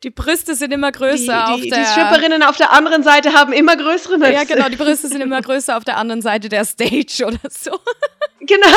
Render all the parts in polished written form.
Die Brüste sind immer größer die Stripperinnen auf der anderen Seite haben immer größere Möpse. Ja, genau, die Brüste sind immer größer auf der anderen Seite der Stage oder so. Genau.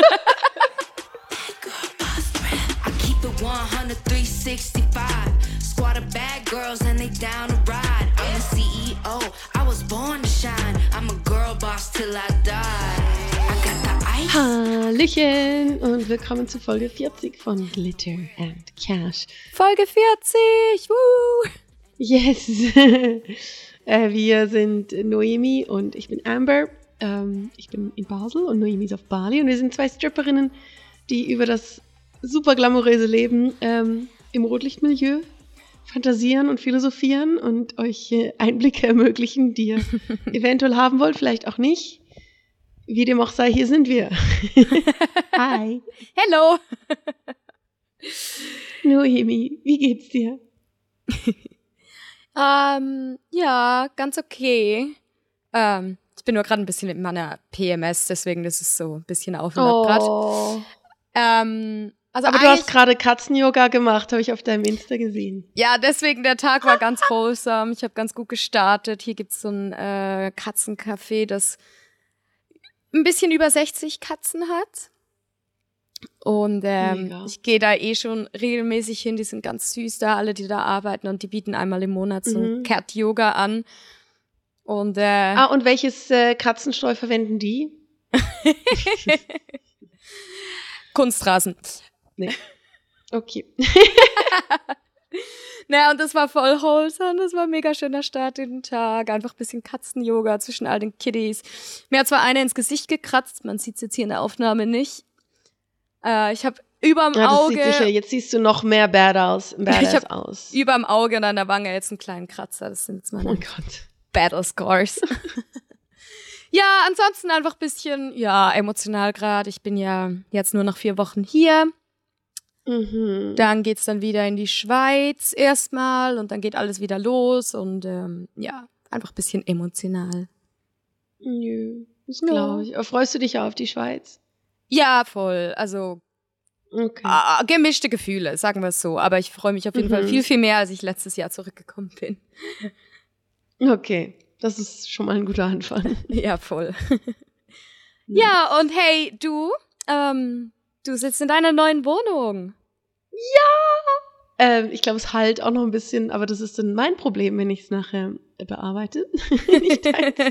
Squad of bad girls and they down to ride. I'm the CEO, I was born to shine. I'm a girl boss till I die. I got the ice. Hallöchen und willkommen zu Folge 40 von Glitter and Cash. Folge 40, woo! Yes. Wir sind Noemi und ich bin Amber. Ich bin in Basel und Noemi ist auf Bali. Und wir sind zwei Stripperinnen, die über das super glamouröse Leben im Rotlichtmilieu fantasieren und philosophieren und euch Einblicke ermöglichen, die ihr eventuell haben wollt, vielleicht auch nicht. Wie dem auch sei, hier sind wir. Hi. Hello. Noemi, wie geht's dir? Ja, ganz okay. Ich bin nur gerade ein bisschen mit meiner PMS, deswegen das ist so ein bisschen auf und ab gerade. Aber du hast gerade Katzen-Yoga gemacht, habe ich auf deinem Insta gesehen. Ja, deswegen, der Tag war ganz wholesome. Ich habe ganz gut gestartet. Hier gibt's so ein Katzencafé, das ein bisschen über 60 Katzen hat. Und ich gehe da schon regelmäßig hin. Die sind ganz süß da, alle, die da arbeiten. Und die bieten einmal im Monat so ein Cat-Yoga an. Und und welches Katzenstreu verwenden die? Kunstrasen. Nee. Okay. Naja, und das war voll wholesome, das war ein mega schöner Start in den Tag, einfach ein bisschen Katzen-Yoga zwischen all den Kitties. Mir hat zwar eine ins Gesicht gekratzt, man sieht es jetzt hier in der Aufnahme nicht. Ich habe überm Auge... Sieht sicher, jetzt siehst du noch mehr Badass aus. Überm Auge und an der Wange jetzt einen kleinen Kratzer, das sind jetzt meine Battle Scars. Ja, ansonsten einfach ein bisschen, emotional gerade. Ich bin ja jetzt nur noch 4 Wochen hier. Dann geht's dann wieder in die Schweiz erstmal und dann geht alles wieder los und einfach ein bisschen emotional. Nö, das glaube ich. Aber freust du dich auf die Schweiz? Ja, voll. Also gemischte Gefühle, sagen wir es so. Aber ich freue mich auf jeden Fall viel, viel mehr, als ich letztes Jahr zurückgekommen bin. Okay, das ist schon mal ein guter Anfang. Ja, voll. Ja, und hey, du sitzt in deiner neuen Wohnung. Ja! Ich glaube, es halt auch noch ein bisschen, aber das ist dann mein Problem, wenn ich es nachher bearbeite. Nicht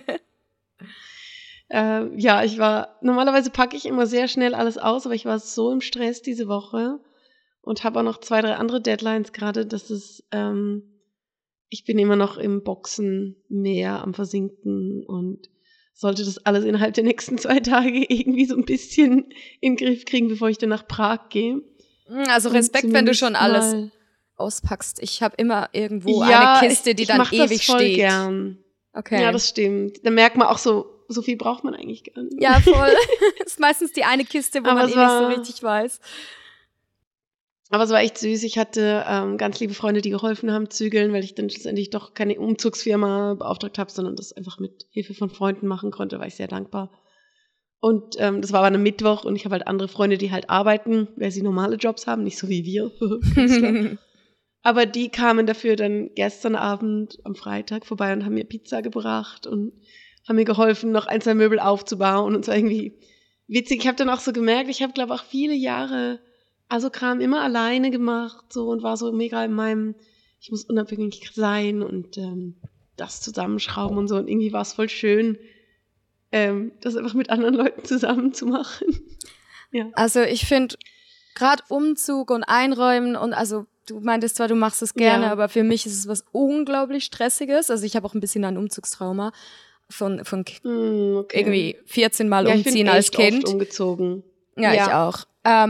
deins. Normalerweise packe ich immer sehr schnell alles aus, aber ich war so im Stress diese Woche und habe auch noch 2, 3 andere Deadlines gerade, dass es, ich bin immer noch im Boxen mehr am Versinken und sollte das alles innerhalb der nächsten 2 Tage irgendwie so ein bisschen in den Griff kriegen, bevor ich dann nach Prag gehe. Also Respekt, wenn du schon alles auspackst. Ich habe immer irgendwo eine Kiste, die dann ewig steht. Ich mach das voll gern. Okay. Ja, das stimmt. Da merkt man auch so viel braucht man eigentlich gar nicht. Ja, voll. Das ist meistens die eine Kiste, wo man nicht so richtig weiß. Aber es war echt süß. Ich hatte ganz liebe Freunde, die geholfen haben, zügeln, weil ich dann schlussendlich doch keine Umzugsfirma beauftragt habe, sondern das einfach mit Hilfe von Freunden machen konnte, war ich sehr dankbar. Und das war aber am Mittwoch und ich habe halt andere Freunde, die halt arbeiten, weil sie normale Jobs haben, nicht so wie wir. Aber die kamen dafür dann gestern Abend am Freitag vorbei und haben mir Pizza gebracht und haben mir geholfen, noch 1, 2 Möbel aufzubauen. Und es war irgendwie witzig. Ich habe dann auch so gemerkt, ich habe, glaube ich, auch viele Jahre Kram immer alleine gemacht so und war so mega in meinem, ich muss unabhängig sein und das zusammenschrauben und so. Und irgendwie war es voll schön, das einfach mit anderen Leuten zusammen zu machen. Ja. Also ich finde, gerade Umzug und Einräumen und also du meintest zwar, du machst es gerne, aber für mich ist es was unglaublich Stressiges. Also ich habe auch ein bisschen ein Umzugstrauma von irgendwie 14 Mal umziehen als Kind. Ich bin oft umgezogen. Ja, ich auch.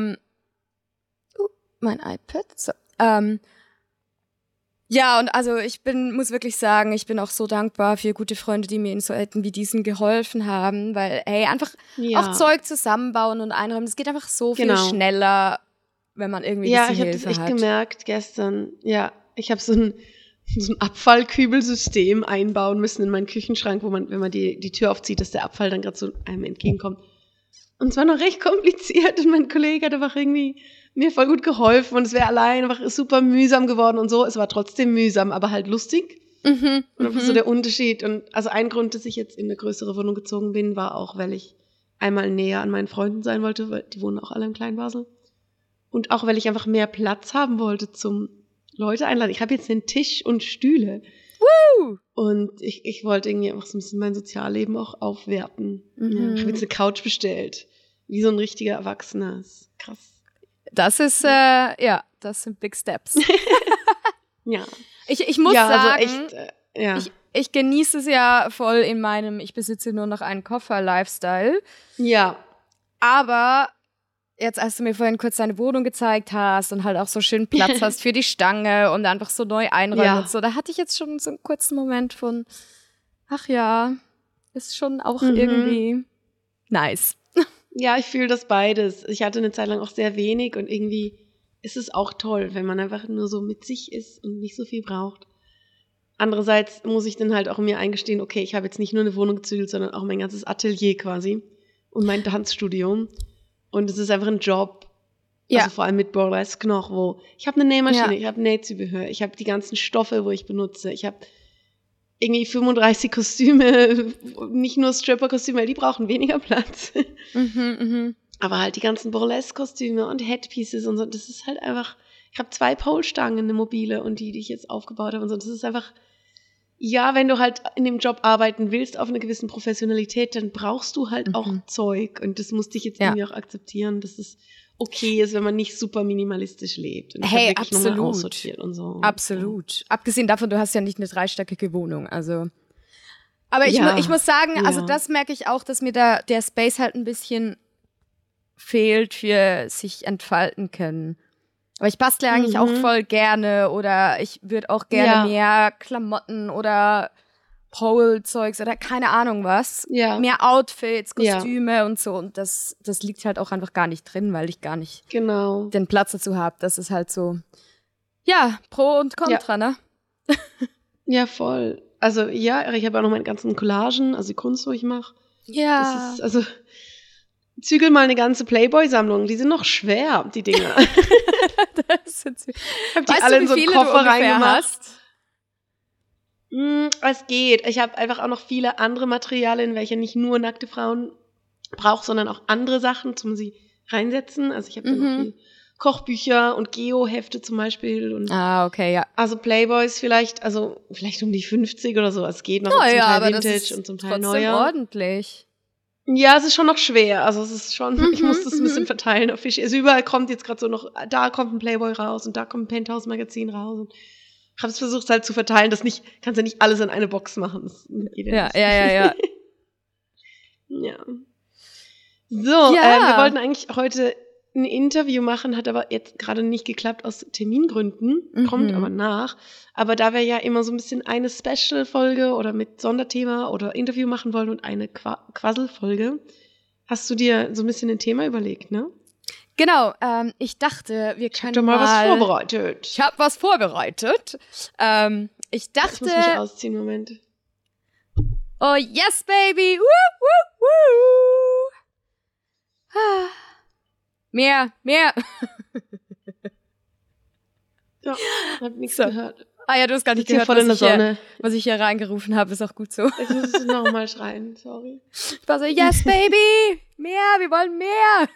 Mein iPad. So. Ja, und also muss wirklich sagen, ich bin auch so dankbar für gute Freunde, die mir in so Zeiten wie diesen geholfen haben, weil, einfach auch Zeug zusammenbauen und einräumen, das geht einfach so viel schneller, wenn man irgendwie diese Hilfe hat. Ja, ich habe das echt gemerkt gestern. Ja, ich habe so ein Abfallkübelsystem einbauen müssen in meinen Küchenschrank, wo man, wenn man die Tür aufzieht, dass der Abfall dann gerade so einem entgegenkommt. Und es war noch recht kompliziert und mein Kollege hat einfach irgendwie mir voll gut geholfen und es wäre allein einfach super mühsam geworden und so. Es war trotzdem mühsam, aber halt lustig. Und das ist so der Unterschied. Und also ein Grund, dass ich jetzt in eine größere Wohnung gezogen bin, war auch, weil ich einmal näher an meinen Freunden sein wollte, weil die wohnen auch alle in Kleinbasel. Und auch, weil ich einfach mehr Platz haben wollte zum Leute einladen. Ich habe jetzt einen Tisch und Stühle. Woo! Und ich wollte irgendwie einfach so ein bisschen mein Sozialleben auch aufwerten. Ja, ich habe jetzt eine Couch bestellt. Wie so ein richtiger Erwachsener. Das ist krass. Das ist, das sind Big Steps. Ja. Ich muss sagen, also echt, ich genieße es ja voll in meinem, ich besitze nur noch einen Koffer-Lifestyle. Ja. Aber jetzt, als du mir vorhin kurz deine Wohnung gezeigt hast und halt auch so schön Platz hast für die Stange und einfach so neu einräumen und so, da hatte ich jetzt schon so einen kurzen Moment von, ach ja, ist schon auch irgendwie nice. Ja, ich fühle das beides. Ich hatte eine Zeit lang auch sehr wenig und irgendwie ist es auch toll, wenn man einfach nur so mit sich ist und nicht so viel braucht. Andererseits muss ich dann halt auch mir eingestehen, okay, ich habe jetzt nicht nur eine Wohnung gezügelt, sondern auch mein ganzes Atelier quasi und mein Tanzstudio. Und es ist einfach ein Job, also vor allem mit Burlesque noch, wo ich habe eine Nähmaschine, ich habe Nähzubehör, ich habe die ganzen Stoffe, wo ich benutze, ich habe irgendwie 35 Kostüme, nicht nur Stripper-Kostüme, weil die brauchen weniger Platz. Aber halt die ganzen Burlesque-Kostüme und Headpieces und so, das ist halt einfach, ich habe 2 Pole-Stangen, eine mobile und die ich jetzt aufgebaut habe und so, das ist einfach, ja, wenn du halt in dem Job arbeiten willst auf einer gewissen Professionalität, dann brauchst du halt auch Zeug und das musste ich jetzt irgendwie auch akzeptieren, dass es okay ist, wenn man nicht super minimalistisch lebt. Und ich habe wirklich nochmal aussortiert und so. Absolut. Ja. Abgesehen davon, du hast ja nicht eine 3-stöckige Wohnung, also. Aber ich muss sagen, also das merke ich auch, dass mir da der Space halt ein bisschen fehlt für sich entfalten können. Aber ich bastle eigentlich auch voll gerne oder ich würde auch gerne mehr Klamotten oder Pole-Zeugs oder keine Ahnung was. Ja. Mehr Outfits, Kostüme und so. Und das liegt halt auch einfach gar nicht drin, weil ich gar nicht den Platz dazu habe. Das ist halt so, ja, Pro und Contra, ne? Ja, voll. Also ja, ich habe auch noch meine ganzen Collagen, also die Kunst, wo ich mache. Ja. Das ist, also zügel mal eine ganze Playboy-Sammlung. Die sind noch schwer, die Dinger. Ich habe die alle in so einen Koffer reingemacht. Es geht. Ich habe einfach auch noch viele andere Materialien, welche nicht nur nackte Frauen brauche, sondern auch andere Sachen zum sie reinsetzen. Also ich habe dann noch viel Kochbücher und Geo-Hefte zum Beispiel. Und okay, ja. Also Playboys vielleicht um die 50 oder so. Es geht noch zum Teil Vintage und zum Teil neuer. Ordentlich. Ja, es ist schon noch schwer. Also es ist schon, ich muss das ein bisschen verteilen auf Fische. Also überall kommt jetzt gerade so noch, da kommt ein Playboy raus und da kommt ein Penthouse-Magazin raus. Und ich habe es versucht halt zu verteilen, kannst ja nicht alles in eine Box machen. Das geht ja. Ja. So, wir wollten eigentlich heute ein Interview machen, hat aber jetzt gerade nicht geklappt aus Termingründen, kommt aber nach. Aber da wir ja immer so ein bisschen eine Special-Folge oder mit Sonderthema oder Interview machen wollen und eine Quassel-Folge, hast du dir so ein bisschen ein Thema überlegt, ne? Genau, ich dachte, wir können Ich hab doch mal was vorbereitet. Ich habe was vorbereitet. Ich dachte... Ich muss mich ausziehen, Moment. Oh, yes, baby! Woo, woo, woo! Mehr. Ja, hab nichts gehört. Ah ja, du hast gar nicht gehört, was ich hier reingerufen habe. Ist auch gut so. Ich muss es nochmal schreien, sorry. Ich war so, yes, baby! Mehr, wir wollen mehr!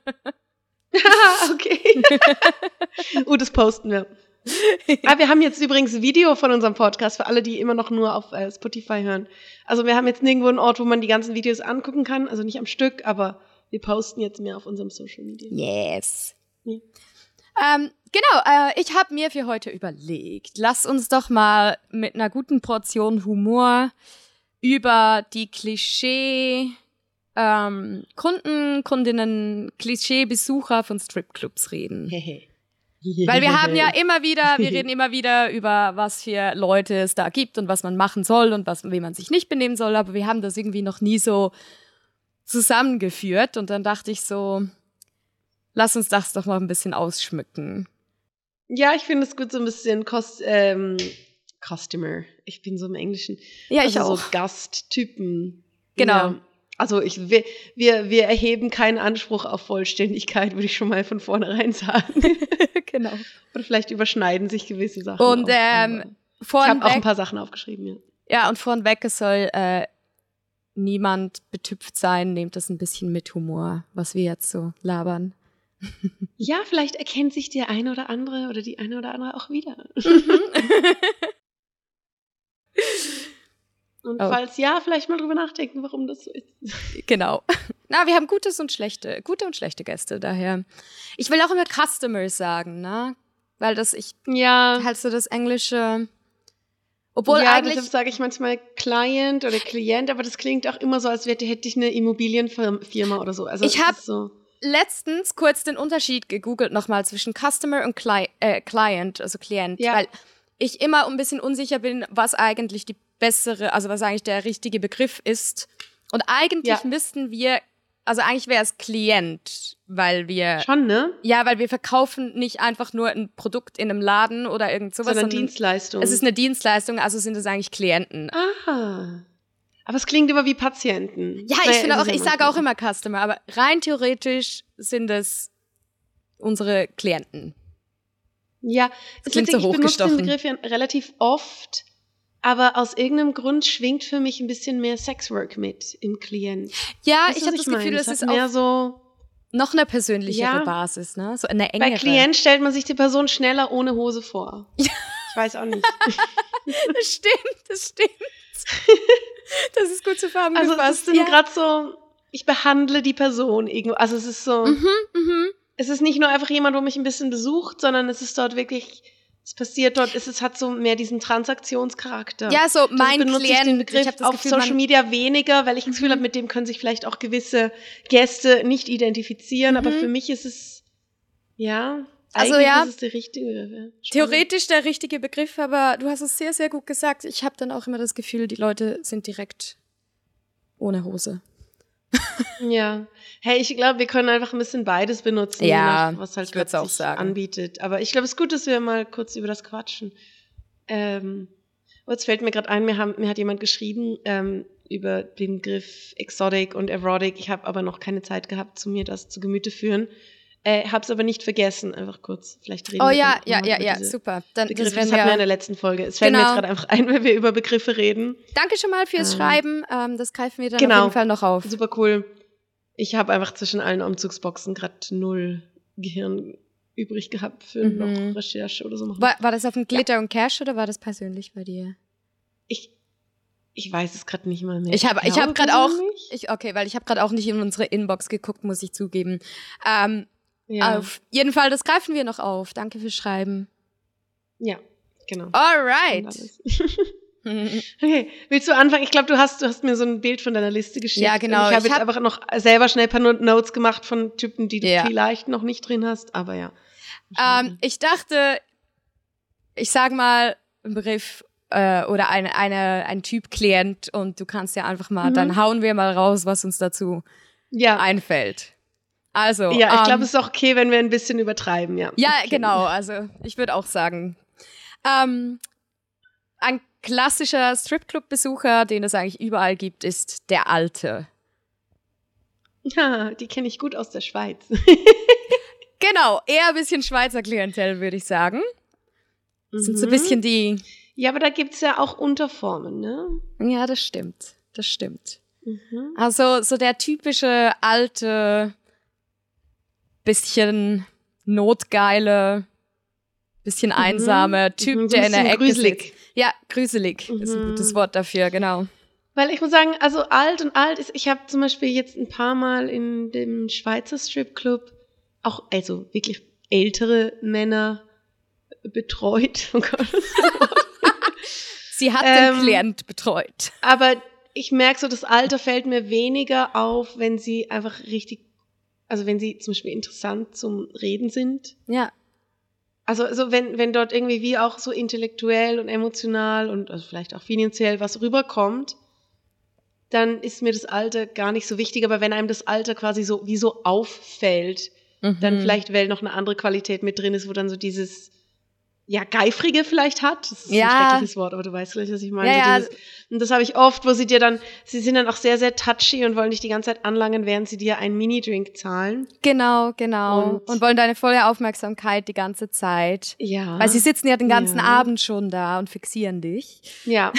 Okay. Das posten wir. Wir haben jetzt übrigens ein Video von unserem Podcast für alle, die immer noch nur auf Spotify hören. Also wir haben jetzt nirgendwo einen Ort, wo man die ganzen Videos angucken kann. Also nicht am Stück, aber wir posten jetzt mehr auf unserem Social Media. Yes. Ja. Genau, ich habe mir für heute überlegt, lass uns doch mal mit einer guten Portion Humor über die Kunden, Kundinnen, Klischee-Besucher von Stripclubs reden. Weil wir reden immer wieder über, was für Leute es da gibt und was man machen soll und wie man sich nicht benehmen soll, aber wir haben das irgendwie noch nie so zusammengeführt und dann dachte ich so, lass uns das doch mal ein bisschen ausschmücken. Ja, ich finde es gut, so ein bisschen Customer. Ich bin so im Englischen. Ja, ich auch. So Gasttypen. Genau. Ja. Also wir erheben keinen Anspruch auf Vollständigkeit, würde ich schon mal von vornherein sagen. Genau. Oder vielleicht überschneiden sich gewisse Sachen. Und ich habe auch ein paar Sachen aufgeschrieben, ja. Ja, und vornweg, es soll niemand betüpft sein, nehmt das ein bisschen mit Humor, was wir jetzt so labern. Ja, vielleicht erkennt sich der eine oder andere oder die eine oder andere auch wieder. Und falls ja, vielleicht mal drüber nachdenken, warum das so ist. Genau. Na, wir haben gute und schlechte Gäste, daher. Ich will auch immer Customers sagen, ne? Weil halt so das Englische, obwohl ja, eigentlich... deshalb sage ich manchmal Client oder Klient, aber das klingt auch immer so, als hätte ich eine Immobilienfirma oder so. Also ich habe letztens kurz den Unterschied gegoogelt nochmal zwischen Customer und Client, also Klient, weil ich immer ein bisschen unsicher bin, was eigentlich was eigentlich der richtige Begriff ist. Und eigentlich müssten wir, also eigentlich wäre es Klient, weil wir... Schon, ne? Ja, weil wir verkaufen nicht einfach nur ein Produkt in einem Laden oder irgend sowas. Sondern Dienstleistung. Es ist eine Dienstleistung, also sind es eigentlich Klienten. Aha. Aber es klingt immer wie Patienten. Ja, ich sage auch immer Customer, aber rein theoretisch sind es unsere Klienten. Ja, das klingt so hochgestochen. Ich benutze den Begriff ja relativ oft, aber aus irgendeinem Grund schwingt für mich ein bisschen mehr Sexwork mit im Klient. Ja, ich habe das Gefühl, es ist mehr auch so noch eine persönlichere Basis, ne? So eine engere. Bei Klient stellt man sich die Person schneller ohne Hose vor. Ich weiß auch nicht. Das stimmt. Das ist gut zusammengefasst. Also es ist gerade so, ich behandle die Person irgendwo. Also es ist so, es ist nicht nur einfach jemand, wo mich ein bisschen besucht, sondern es ist dort wirklich, es passiert dort, es hat so mehr diesen Transaktionscharakter. Ja, so mein benutze Klient. Ich den Begriff ich auf Gefühl, Social Media weniger, weil ich das Gefühl habe, mit dem können sich vielleicht auch gewisse Gäste nicht identifizieren. Aber für mich ist es, eigentlich ist es der richtige Begriff. Theoretisch der richtige Begriff, aber du hast es sehr, sehr gut gesagt. Ich habe dann auch immer das Gefühl, die Leute sind direkt ohne Hose. Ja. Hey, ich glaube, wir können einfach ein bisschen beides benutzen, was halt gerade sich anbietet. Aber ich glaube, es ist gut, dass wir mal kurz über das quatschen. Jetzt fällt mir gerade ein, mir hat jemand geschrieben über den Begriff Exotic und Erotic. Ich habe aber noch keine Zeit gehabt, mir das zu Gemüte führen. Hab's aber nicht vergessen, einfach kurz. Vielleicht reden wir ja, super. Dann, das hatten wir in der letzten Folge. Es fällt mir jetzt gerade einfach ein, wenn wir über Begriffe reden. Danke schon mal fürs Schreiben. Das greifen wir dann auf jeden Fall noch auf. Super cool. Ich habe einfach zwischen allen Umzugsboxen gerade 0 Gehirn übrig gehabt für noch Recherche oder so machen. War das auf dem Glitter und Cash oder war das persönlich bei dir? Ich weiß es gerade nicht mal mehr. Ich habe gerade auch, weil ich habe gerade auch nicht in unsere Inbox geguckt, muss ich zugeben. Auf jeden Fall, das greifen wir noch auf. Danke fürs Schreiben. Ja, genau. Alright. Okay, willst du anfangen? Ich glaube, du hast mir so ein Bild von deiner Liste geschickt. Ja, genau. Ich habe jetzt einfach noch selber schnell ein paar Notes gemacht von Typen, die du vielleicht noch nicht drin hast, aber ja. Ich dachte, ich sag mal einen Begriff oder ein Typ Klient und du kannst ja einfach mal, dann hauen wir mal raus, was uns dazu einfällt. Also, ja, ich glaube, es ist auch okay, wenn wir ein bisschen übertreiben, ja. Ja, genau, also ich würde auch sagen, ein klassischer Stripclub-Besucher, den es eigentlich überall gibt, ist der Alte. Ja, die kenne ich gut aus der Schweiz. Genau, eher ein bisschen Schweizer Klientel, würde ich sagen. Das sind so ein bisschen die... Ja, aber da gibt's ja auch Unterformen, ne? Ja, das stimmt. Also so der typische alte, bisschen notgeile, bisschen einsame Typ, der in der Ecke sitzt. Ja, gruselig ist ein gutes Wort dafür, genau. Weil ich muss sagen, also alt ist, ich habe zum Beispiel jetzt ein paar Mal in dem Schweizer Stripclub auch, also wirklich ältere Männer betreut. Oh Gott. Sie hat den Klient betreut. Aber ich merke so, das Alter fällt mir weniger auf, wenn sie einfach richtig, also wenn sie zum Beispiel interessant zum Reden sind. Ja. Also wenn dort irgendwie wie auch so intellektuell und emotional und also vielleicht auch finanziell was rüberkommt, dann ist mir das Alter gar nicht so wichtig. Aber wenn einem das Alter quasi so wie so auffällt, dann vielleicht, weil noch eine andere Qualität mit drin ist, wo dann so dieses Geifrige vielleicht hat. Das ist ein schreckliches Wort, aber du weißt gleich, was ich meine. Ja, so und das habe ich oft, wo sie sind dann auch sehr, sehr touchy und wollen dich die ganze Zeit anlangen, während sie dir einen Mini-Drink zahlen. Genau. Und wollen deine volle Aufmerksamkeit die ganze Zeit. Ja. Weil sie sitzen ja den ganzen Abend schon da und fixieren dich. Ja.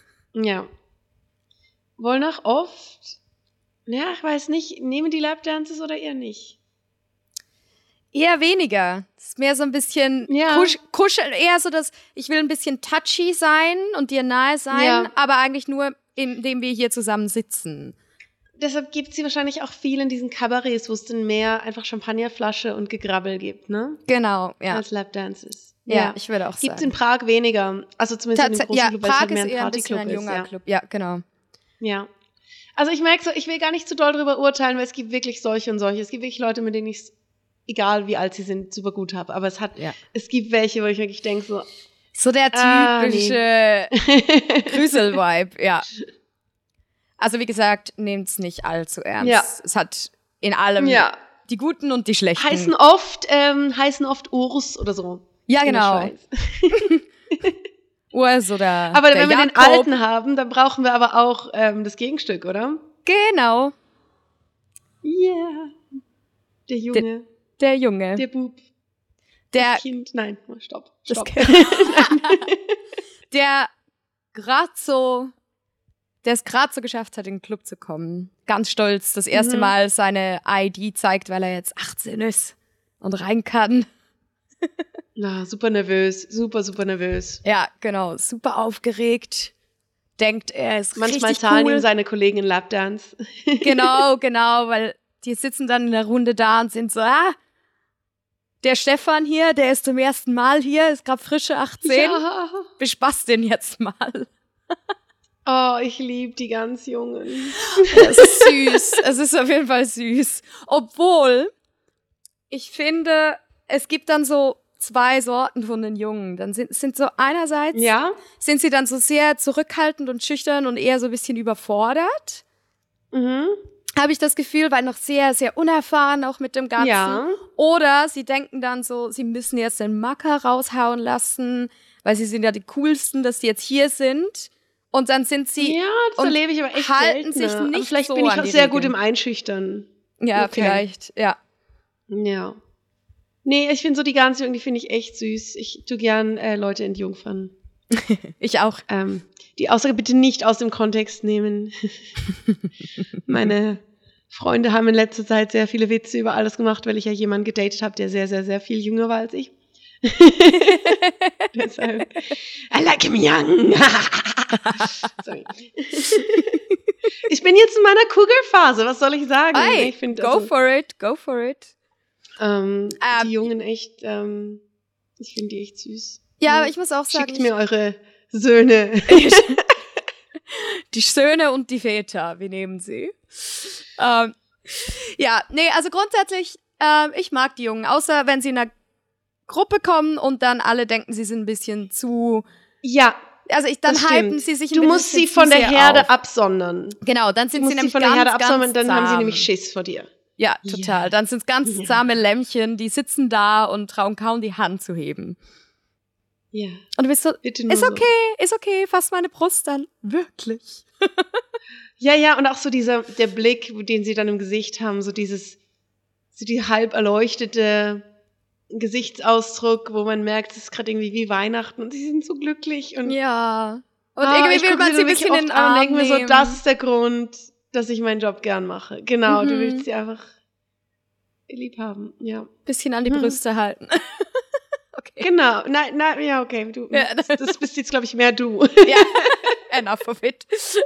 Wollen auch oft, ich weiß nicht, nehmen die Lapdances oder eher nicht? Eher weniger. Das ist mehr so ein bisschen kuscheln, eher so, dass ich will ein bisschen touchy sein und dir nahe sein, aber eigentlich nur, indem wir hier zusammen sitzen. Deshalb gibt sie wahrscheinlich auch viel in diesen Kabarets, wo es dann mehr einfach Champagnerflasche und Gegrabbel gibt, ne? Genau, ja. Als Lapdances. Ja, ich würde auch sagen. Gibt's in Prag weniger. Also zumindest in dem großen Club, weil es halt mehr ein Partyclub ist. Ein junger Club. Ja, genau. Ja. Also ich merke so, ich will gar nicht zu doll drüber urteilen, weil es gibt wirklich solche und solche. Es gibt wirklich Leute, mit denen ich es, egal wie alt sie sind, super gut habe. Aber es gibt welche, wo ich wirklich denke so der typische Grüsel-Vibe, ja. Also wie gesagt, nehmt's nicht allzu ernst. Ja. Es hat in allem die Guten und die Schlechten. Heißen oft Urs oder so. Ja, genau. Urs oder aber der wenn wir Jakob. Den Alten haben, dann brauchen wir aber auch das Gegenstück, oder? Genau. Yeah. Der Junge. Der Junge. Der Bub. Das Kind. Nein, stopp. Der es gerade so geschafft hat, in den Club zu kommen. Ganz stolz, das erste Mal seine ID zeigt, weil er jetzt 18 ist und rein kann. Super nervös. Super, super nervös. Ja, genau. Super aufgeregt. Denkt, er ist manchmal richtig zahlen cool. ihm seine Kollegen in Lapdance. Genau, weil die sitzen dann in der Runde da und sind so, der Stefan hier, der ist zum ersten Mal hier, ist gerade frische 18. Ja. Bespaß den jetzt mal. Oh, ich liebe die ganz Jungen. Das ist süß. Es ist auf jeden Fall süß. Obwohl, ich finde, es gibt dann so 2 Sorten von den Jungen. Dann sind so einerseits, sind sie dann so sehr zurückhaltend und schüchtern und eher so ein bisschen überfordert. Habe ich das Gefühl, weil noch sehr, sehr unerfahren auch mit dem Ganzen. Ja. Oder sie denken dann so, sie müssen jetzt den Macker raushauen lassen, weil sie sind ja die Coolsten, dass die jetzt hier sind. Und dann sind sie das erlebe ich aber echt halten selten, sich nicht aber vielleicht so bin ich an auch die sehr Regeln. gut im Einschüchtern. Ja, vielleicht, ja. Ja. Nee, ich finde so die ganz Jungen, die finde ich echt süß. Ich tue gern Leute entjungfern. Ich auch. Die Aussage bitte nicht aus dem Kontext nehmen. Meine Freunde haben in letzter Zeit sehr viele Witze über alles gemacht, weil ich ja jemanden gedatet habe, der sehr, sehr, sehr viel jünger war als ich. Deshalb, I like him young. Sorry. Ich bin jetzt in meiner Cougar-Phase, was soll ich sagen? Hey, ich find, go for it. Die Jungen echt, ich finde die echt süß. Ja, aber ich muss auch sagen, schickt mir eure Söhne. Die Söhne und die Väter, wir nehmen sie. Also grundsätzlich, ich mag die Jungen, außer wenn sie in einer Gruppe kommen und dann alle denken, sie sind ein bisschen zu... Ja, also dann hypen sie sich ein bisschen. Du musst sie von der Herde absondern. Genau, dann sind sie nämlich von der Herde absondern, dann haben sie nämlich Schiss vor dir. Ja, total. Dann sind es ganz zahme Lämmchen, die sitzen da und trauen kaum die Hand zu heben. Ja. Und du bist so, ist okay, fass meine Brust an. Wirklich. Ja, und auch so der Blick, den sie dann im Gesicht haben, so die halb erleuchtete Gesichtsausdruck, wo man merkt, es ist gerade irgendwie wie Weihnachten und sie sind so glücklich. Und ja. Und irgendwie will man sie ein bisschen in den Arm nehmen. Mir so, das ist der Grund, dass ich meinen Job gern mache. Genau, du willst sie einfach lieb haben, ja. Bisschen an die Brüste halten. Okay. Genau, nein, ja, okay. Das bist jetzt, glaube ich, mehr du. Ja, enough of it.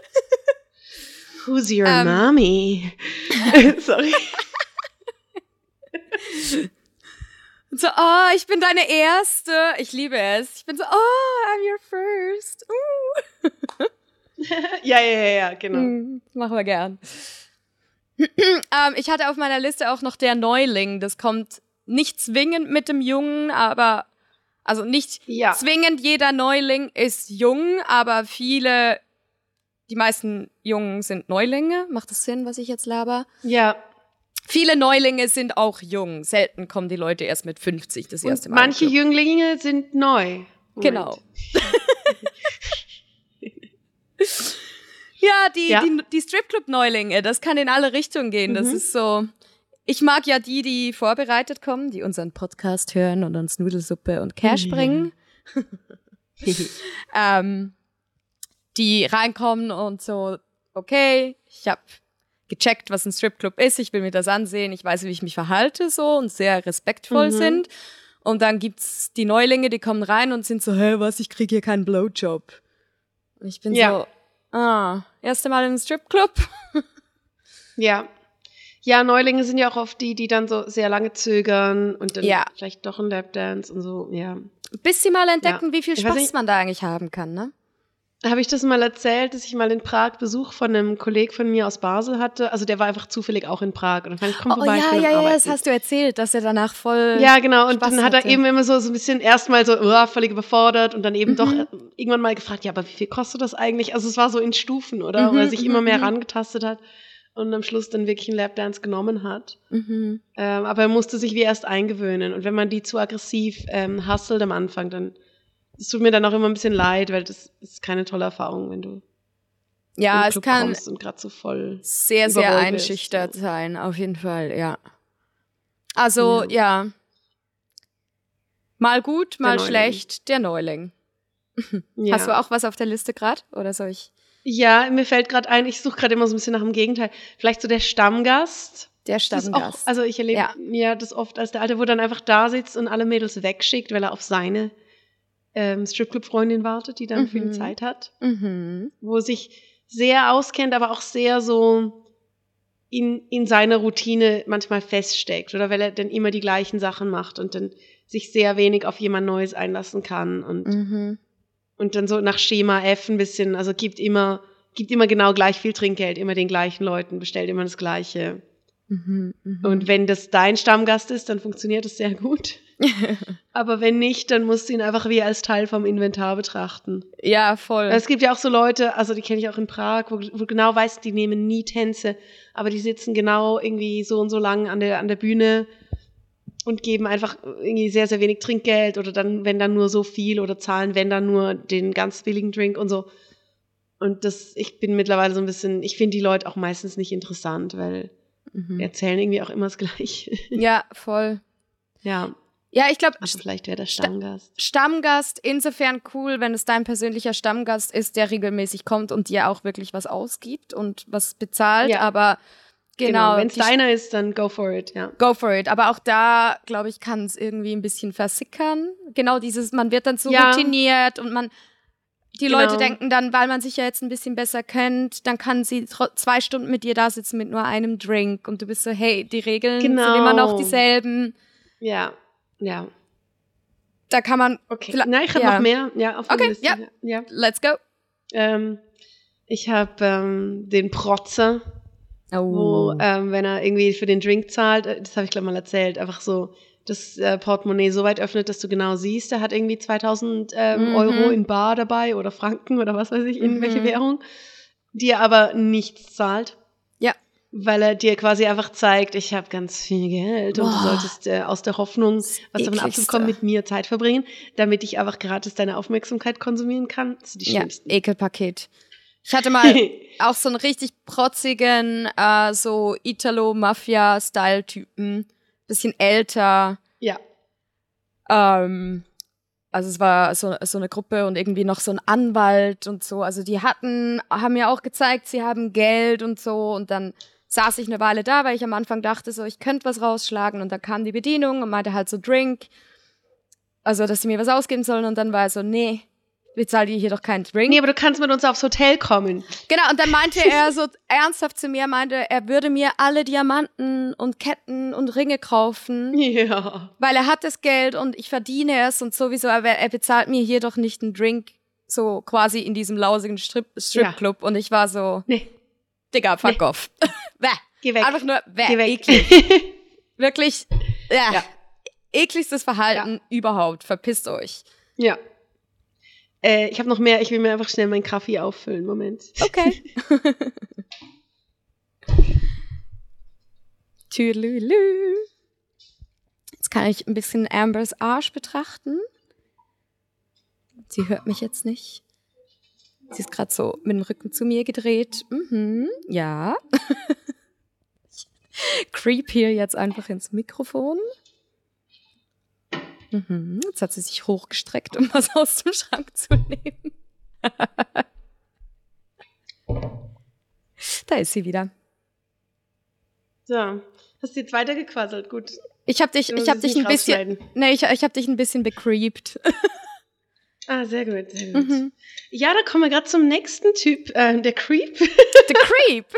Who's your mommy? Sorry. So, ich bin deine Erste. Ich liebe es. Ich bin so, I'm your first. Ja, genau. Machen wir gern. Ich hatte auf meiner Liste auch noch der Neuling. Das kommt nicht zwingend mit dem Jungen, aber, also nicht zwingend jeder Neuling ist jung, aber die meisten Jungen sind Neulinge. Macht das Sinn, was ich jetzt laber? Ja. Viele Neulinge sind auch jung. Selten kommen die Leute erst mit 50 das erste Mal. Manche Jünglinge sind neu. Moment. Genau. Ja, die Stripclub-Neulinge, das kann in alle Richtungen gehen. Das ist so. Ich mag ja die vorbereitet kommen, die unseren Podcast hören und uns Nudelsuppe und Cash bringen. Die reinkommen und so, okay, ich habe gecheckt, was ein Stripclub ist, ich will mir das ansehen, ich weiß, wie ich mich verhalte so und sehr respektvoll sind. Und dann gibt's die Neulinge, die kommen rein und sind so, hey, was, ich krieg hier keinen Blowjob. Und ich bin so, erste Mal im Stripclub. Ja. Ja, Neulinge sind ja auch oft die dann so sehr lange zögern und dann vielleicht doch ein Lapdance und so, ja. Bis sie mal entdecken, wie viel Spaß man da eigentlich haben kann, ne? Habe ich das mal erzählt, dass ich mal in Prag Besuch von einem Kollegen von mir aus Basel hatte? Also der war einfach zufällig auch in Prag. Und dann fand ich, komm vorbei, ich will arbeiten. Das hast du erzählt, dass er danach voll Ja, genau. Und Spaß dann hat er eben immer so ein bisschen erstmal so völlig überfordert und dann eben doch irgendwann mal gefragt, ja, aber wie viel kostet das eigentlich? Also es war so in Stufen, oder? Wo er sich immer mehr rangetastet hat und am Schluss dann wirklich einen Lapdance genommen hat. Aber er musste sich wie erst eingewöhnen. Und wenn man die zu aggressiv hustelt am Anfang, dann es tut mir dann auch immer ein bisschen leid, weil das ist keine tolle Erfahrung, wenn du ja, es kann und gerade so voll sehr, sehr einschüchtert sein, auf jeden Fall, ja. Also, ja. Mal gut, mal schlecht, der Neuling. Ja. Hast du auch was auf der Liste gerade? Oder soll ich? Ja, mir fällt gerade ein, ich suche gerade immer so ein bisschen nach dem Gegenteil. Vielleicht so der Stammgast. Der Stammgast. Auch, also ich erlebe das oft als der Alte, wo dann einfach da sitzt und alle Mädels wegschickt, weil er auf seine Stripclub-Freundin wartet, die dann viel Zeit hat. Wo sich sehr auskennt, aber auch sehr so in seiner Routine manchmal feststeckt. Oder weil er dann immer die gleichen Sachen macht und dann sich sehr wenig auf jemand Neues einlassen kann. Und dann so nach Schema F ein bisschen, also gibt immer genau gleich viel Trinkgeld, immer den gleichen Leuten, bestellt immer das Gleiche. Und wenn das dein Stammgast ist, dann funktioniert das sehr gut. Aber wenn nicht, dann musst du ihn einfach wie als Teil vom Inventar betrachten. Ja, voll. Es gibt ja auch so Leute, also die kenne ich auch in Prag, wo du genau weißt, die nehmen nie Tänze, aber die sitzen genau irgendwie so und so lang an der Bühne und geben einfach irgendwie sehr, sehr wenig Trinkgeld oder dann, wenn dann nur so viel oder zahlen, wenn dann nur den ganz billigen Drink und so. Und ich bin mittlerweile so ein bisschen, ich finde die Leute auch meistens nicht interessant, weil erzählen irgendwie auch immer das Gleiche. Ja, voll. Ja. Ja, ich glaube, also vielleicht wäre der Stammgast. Stammgast, insofern cool, wenn es dein persönlicher Stammgast ist, der regelmäßig kommt und dir auch wirklich was ausgibt und was bezahlt, aber genau. Wenn es deiner ist, dann go for it, ja. Go for it, aber auch da, glaube ich, kann es irgendwie ein bisschen versickern. Genau man wird dann so routiniert und die Leute denken dann, weil man sich ja jetzt ein bisschen besser kennt, dann kann sie 2 Stunden mit dir da sitzen mit nur einem Drink und du bist so, hey, die Regeln sind immer noch dieselben. Ja. Ja. Da kann man. Okay. Nein, ich habe noch mehr. Ja, auf der Liste. Ja. Let's go. Ich habe den Protzer, wo, wenn er irgendwie für den Drink zahlt, das habe ich glaube mal erzählt, einfach so das Portemonnaie so weit öffnet, dass du genau siehst, er hat irgendwie 2000 Euro in Bar dabei oder Franken oder was weiß ich, irgendwelche Währung, die er aber nichts zahlt. Ja. Weil er dir quasi einfach zeigt, ich habe ganz viel Geld und du solltest aus der Hoffnung, was davon abzubekommen, mit mir Zeit verbringen, damit ich einfach gratis deine Aufmerksamkeit konsumieren kann. Das sind die schlimmsten. Ekelpaket. Ich hatte mal auch so einen richtig protzigen, so Italo-Mafia-Style-Typen, bisschen älter. Ja. Also es war so eine Gruppe und irgendwie noch so ein Anwalt und so. Also die haben mir auch gezeigt, sie haben Geld und so und dann saß ich eine Weile da, weil ich am Anfang dachte so, ich könnte was rausschlagen und dann kam die Bedienung und meinte halt so Drink, also dass sie mir was ausgeben sollen und dann war er so, nee, wir zahlen dir hier doch keinen Drink. Nee, aber du kannst mit uns aufs Hotel kommen. Genau, und dann meinte er so ernsthaft zu mir, er würde mir alle Diamanten und Ketten und Ringe kaufen, weil er hat das Geld und ich verdiene es und sowieso, aber er bezahlt mir hier doch nicht einen Drink, so quasi in diesem lausigen Stripclub und ich war so, Digga, fuck off. Geh weg. Einfach nur, Geh weg. Eklig. Wirklich, ekligstes Verhalten überhaupt. Verpisst euch. Ja. Ich habe noch mehr. Ich will mir einfach schnell meinen Kaffee auffüllen. Moment. Okay. Tüdelülü. Jetzt kann ich ein bisschen Ambers Arsch betrachten. Sie hört mich jetzt nicht. Sie ist gerade so mit dem Rücken zu mir gedreht. Ja. Creep hier jetzt einfach ins Mikrofon. Jetzt hat sie sich hochgestreckt, um was aus dem Schrank zu nehmen. Da ist sie wieder. So, hast du jetzt weitergequasselt? Gut. Ich hab dich ein bisschen, ich hab dich ein bisschen becreept. Ah, sehr gut, sehr gut. Ja, da kommen wir gerade zum nächsten Typ, der Creep. Der Creep.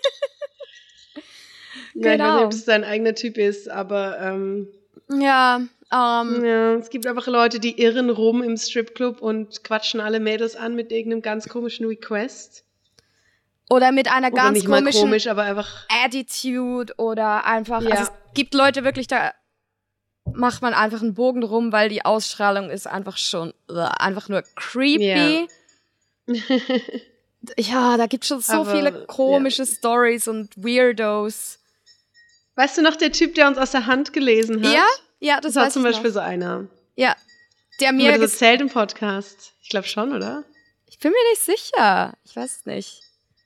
Ja, ich weiß nicht, ob es sein eigener Typ ist, aber ja, es gibt einfach Leute, die irren rum im Stripclub und quatschen alle Mädels an mit irgendeinem ganz komischen Request. Oder mit einer oder ganz nicht komischen mal komisch, aber einfach Attitude oder einfach, ja. Also es gibt Leute wirklich, da macht man einfach einen Bogen drum, weil die Ausstrahlung ist einfach schon einfach nur creepy. Ja, da gibt es schon so viele komische Stories und Weirdos. Weißt du noch, der Typ, der uns aus der Hand gelesen hat? Ja, das war zum Beispiel noch. So einer. Ja, der mir das erzählt im Podcast. Ich glaube schon, oder? Ich bin mir nicht sicher. Ich weiß es nicht.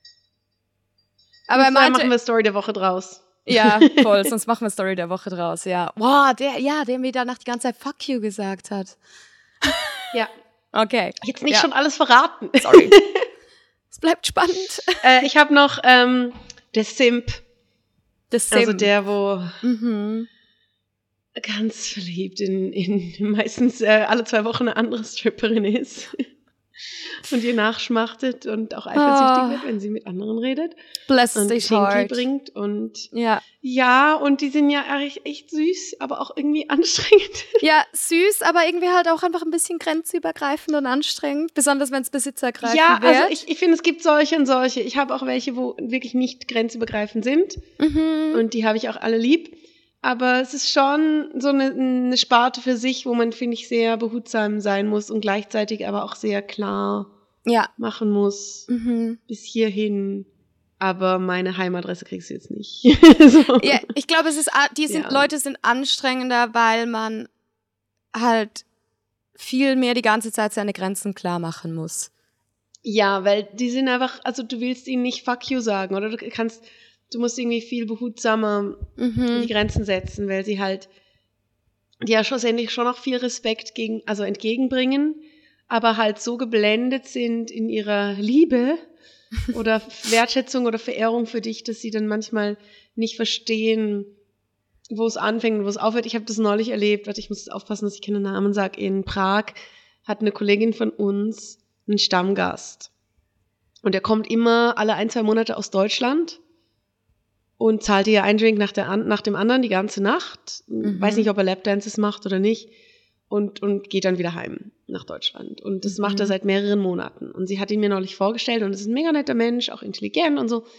Aber dann machen wir Story der Woche draus. Ja, voll, sonst machen wir Story der Woche draus, ja. Wow, der mir danach die ganze Zeit Fuck you gesagt hat. Ja. Okay. Jetzt nicht schon alles verraten. Sorry. Es bleibt spannend. Ich habe noch der Simp. Also der, wo ganz verliebt in meistens alle 2 Wochen eine andere Stripperin ist. Und ihr nachschmachtet und auch eifersüchtig wird, wenn sie mit anderen redet. Bless und Geschenke bringt und ja, und die sind ja echt süß, aber auch irgendwie anstrengend. Ja, süß, aber irgendwie halt auch einfach ein bisschen grenzübergreifend und anstrengend, besonders wenn es besitzergreifend wird. Ja, also ich finde, es gibt solche und solche. Ich habe auch welche, wo wirklich nicht grenzübergreifend sind und die habe ich auch alle lieb. Aber es ist schon so eine Sparte für sich, wo man, finde ich, sehr behutsam sein muss und gleichzeitig aber auch sehr klar machen muss. Bis hierhin. Aber meine Heimadresse kriegst du jetzt nicht. So. Ja, ich glaube, Leute sind anstrengender, weil man halt viel mehr die ganze Zeit seine Grenzen klar machen muss. Ja, weil die sind einfach, also du willst ihnen nicht fuck you sagen, oder du musst irgendwie viel behutsamer die Grenzen setzen, weil sie halt ja schlussendlich schon auch viel Respekt entgegenbringen, aber halt so geblendet sind in ihrer Liebe oder Wertschätzung oder Verehrung für dich, dass sie dann manchmal nicht verstehen, wo es anfängt und wo es aufhört. Ich habe das neulich erlebt, ich muss aufpassen, dass ich keine Namen sage. In Prag hat eine Kollegin von uns einen Stammgast. Und der kommt immer alle 1-2 Monate aus Deutschland und zahlt ihr einen Drink nach dem anderen die ganze Nacht. Weiß nicht, ob er Lapdances macht oder nicht. Und geht dann wieder heim nach Deutschland. Und das macht er seit mehreren Monaten. Und sie hat ihn mir neulich vorgestellt und ist ein mega netter Mensch, auch intelligent und so.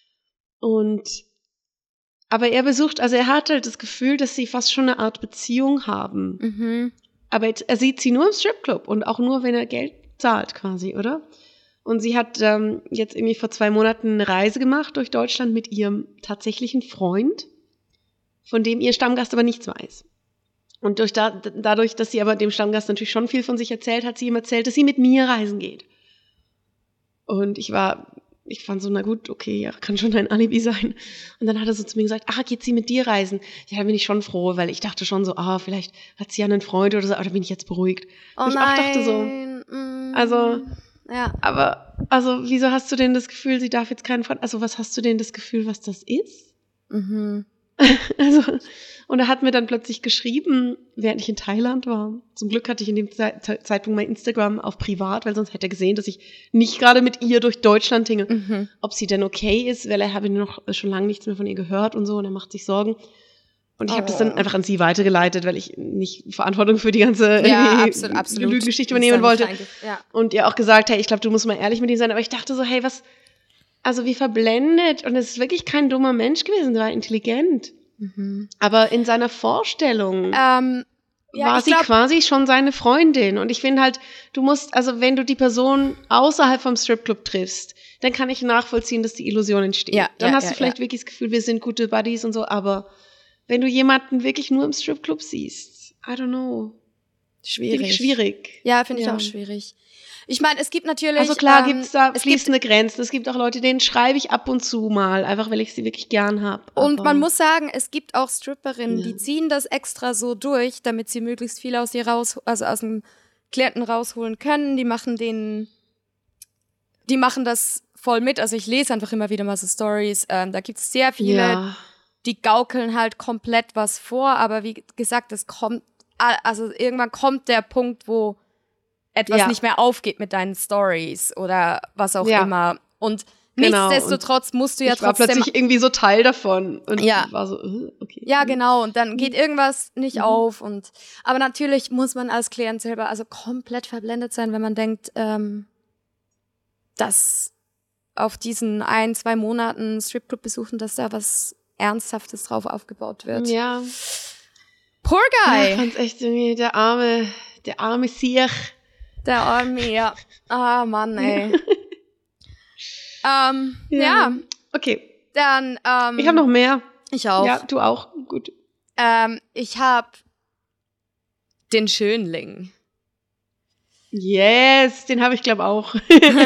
Aber er hat halt das Gefühl, dass sie fast schon eine Art Beziehung haben. Aber er sieht sie nur im Stripclub und auch nur, wenn er Geld zahlt quasi, oder? Und sie hat jetzt irgendwie vor 2 Monaten eine Reise gemacht durch Deutschland mit ihrem tatsächlichen Freund, von dem ihr Stammgast aber nichts weiß. Und dadurch, dass sie aber dem Stammgast natürlich schon viel von sich erzählt, hat sie ihm erzählt, dass sie mit mir reisen geht. Und ich fand so, na gut, okay, ja, kann schon ein Alibi sein. Und dann hat er so zu mir gesagt, geht sie mit dir reisen? Ja, da bin ich schon froh, weil ich dachte schon so, vielleicht hat sie ja einen Freund oder so, aber da bin ich jetzt beruhigt. Und ich auch dachte so, aber wieso hast du denn das Gefühl, sie darf jetzt keinen Freund, also was hast du denn das Gefühl, was das ist? Und er hat mir dann plötzlich geschrieben, während ich in Thailand war. Zum Glück hatte ich in dem Zeitpunkt mein Instagram auf privat, weil sonst hätte er gesehen, dass ich nicht gerade mit ihr durch Deutschland hinge. Ob sie denn okay ist, weil er habe noch schon lange nichts mehr von ihr gehört und so und er macht sich Sorgen. Und ich habe das dann einfach an sie weitergeleitet, weil ich nicht Verantwortung für die ganze Lügengeschichte übernehmen wollte. Und ihr auch gesagt, hey, ich glaube, du musst mal ehrlich mit ihm sein. Aber ich dachte so, hey, wie verblendet. Und es ist wirklich kein dummer Mensch gewesen, der war intelligent. Aber in seiner Vorstellung war sie quasi schon seine Freundin. Und ich finde halt, du musst, also wenn du die Person außerhalb vom Stripclub triffst, dann kann ich nachvollziehen, dass die Illusion entsteht. Dann hast du vielleicht wirklich das Gefühl, wir sind gute Buddies und so, aber wenn du jemanden wirklich nur im Stripclub siehst, I don't know. Schwierig. Ja, finde ich auch schwierig. Ich meine, es gibt natürlich... Also klar gibt's da fließende Grenzen. Es gibt auch Leute, denen schreibe ich ab und zu mal, einfach weil ich sie wirklich gern habe. Und man muss sagen, es gibt auch Stripperinnen, die ziehen das extra so durch, damit sie möglichst viel aus dem Klienten rausholen können. Die machen das voll mit. Also ich lese einfach immer wieder mal so Stories. Da gibt's sehr viele, die gaukeln halt komplett was vor. Aber wie gesagt, irgendwann kommt der Punkt, wo etwas nicht mehr aufgeht mit deinen Stories oder was auch immer. Und nichtsdestotrotz musst du ja trotzdem... Ich war plötzlich irgendwie so Teil davon. Und war so, okay. Ja, genau. Und dann geht irgendwas nicht auf. Aber natürlich muss man als Klient selber also komplett verblendet sein, wenn man denkt, dass auf diesen 1-2 Monaten Stripclub besuchen, dass da was Ernsthaftes drauf aufgebaut wird. Ja. Poor guy. Ja, fand's echt irgendwie der arme Sieg. Der arme, ja. Ah, Mann, ey. Ja. Okay. Dann, ich habe noch mehr. Ich auch. Ja, du auch. Gut. Ich habe den Schönling. Yes, den habe ich, glaube auch.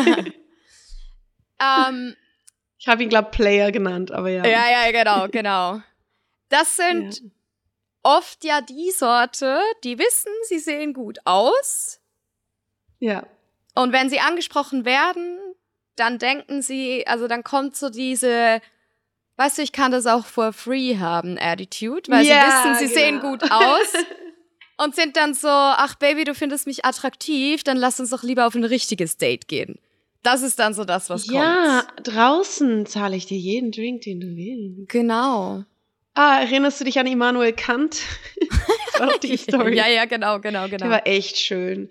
Ich habe ihn, glaube Player genannt, aber ja. Ja, genau. Das sind oft ja die Sorte, die wissen, sie sehen gut aus. Ja. Und wenn sie angesprochen werden, dann denken sie, also dann kommt so diese, weißt du, ich kann das auch for free haben, Attitude, weil sie wissen, sie sehen gut aus und sind dann so, ach Baby, du findest mich attraktiv, dann lass uns doch lieber auf ein richtiges Date gehen. Das ist dann so das, was kommt. Ja, draußen zahle ich dir jeden Drink, den du willst. Genau. Erinnerst du dich an Immanuel Kant? Das war doch die Story. Ja, genau. Der war echt schön.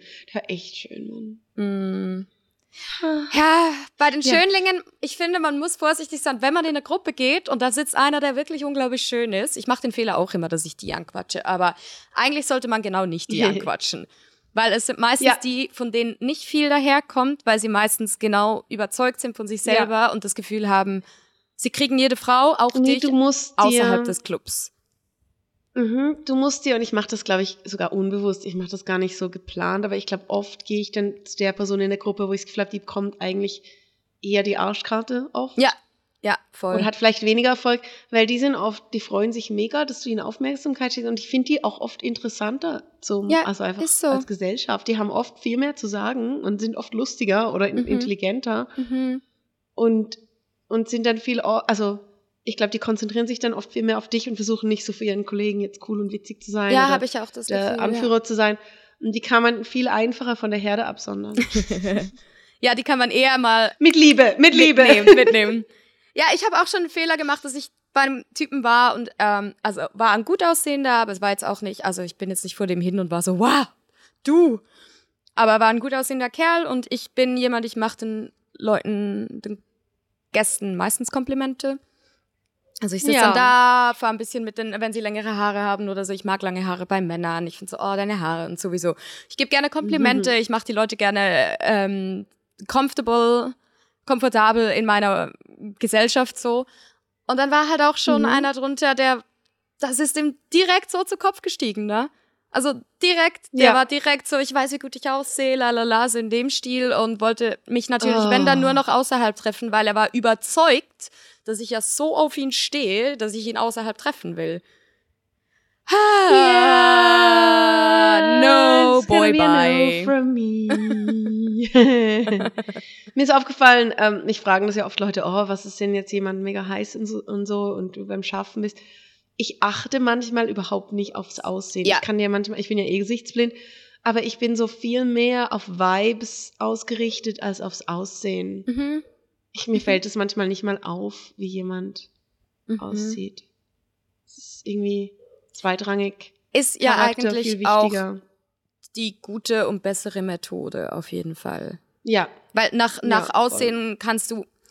Mann. Ja, bei den Schönlingen, ich finde, man muss vorsichtig sein, wenn man in eine Gruppe geht und da sitzt einer, der wirklich unglaublich schön ist. Ich mache den Fehler auch immer, dass ich die anquatsche, aber eigentlich sollte man genau nicht die anquatschen. Weil es sind meistens die, von denen nicht viel daherkommt, weil sie meistens genau überzeugt sind von sich selber und das Gefühl haben, sie kriegen jede Frau, auch dich, außerhalb des Clubs. Du musst dir, und ich mache das, glaube ich, sogar unbewusst, ich mache das gar nicht so geplant, aber ich glaube, oft gehe ich dann zu der Person in der Gruppe, wo ich das Gefühl habe, die bekommt eigentlich eher die Arschkarte oft. Ja, voll. Und hat vielleicht weniger Erfolg, weil die freuen sich mega, dass du ihnen Aufmerksamkeit schenkst. Und ich finde die auch oft interessanter also einfach als Gesellschaft. Die haben oft viel mehr zu sagen und sind oft lustiger oder intelligenter und sind dann viel, also ich glaube, die konzentrieren sich dann oft viel mehr auf dich und versuchen nicht so für ihren Kollegen jetzt cool und witzig zu sein. Ja, habe ich auch das Gefühl. Der Anführer zu sein. Und die kann man viel einfacher von der Herde absondern. Ja, die kann man eher mal mit Liebe mitnehmen. Ja, ich habe auch schon einen Fehler gemacht, dass ich bei einem Typen war und also war ein gut aussehender, aber es war jetzt auch nicht, also ich bin jetzt nicht vor dem hin und war so, wow, du. Aber war ein gut aussehender Kerl und ich bin jemand, ich mache den Gästen meistens Komplimente. Also ich sitze dann da, fahre ein bisschen mit denen, wenn sie längere Haare haben oder so. Ich mag lange Haare bei Männern. Ich finde so, oh, deine Haare und sowieso. Ich gebe gerne Komplimente. Ich mache die Leute gerne komfortabel in meiner Gesellschaft so. Und dann war halt auch schon einer drunter, das ist ihm direkt so zu Kopf gestiegen, ne? Also direkt, der war direkt so, ich weiß, wie gut ich aussehe, lalala, so in dem Stil und wollte mich natürlich, wenn dann nur noch außerhalb treffen, weil er war überzeugt, dass ich ja so auf ihn stehe, dass ich ihn außerhalb treffen will. No, boy, bye. No from me. Mir ist aufgefallen, mich fragen das ja oft Leute, oh, was ist denn jetzt jemand mega heiß und so und du beim Schaffen bist. Ich achte manchmal überhaupt nicht aufs Aussehen. Ja. Ich bin ja gesichtsblind, aber ich bin so viel mehr auf Vibes ausgerichtet als aufs Aussehen. Mir fällt es manchmal nicht mal auf, wie jemand aussieht. Es ist irgendwie zweitrangig. Ist ja Charakter eigentlich viel wichtiger. Auch die gute und bessere Methode auf jeden Fall. Ja. Weil nach Aussehen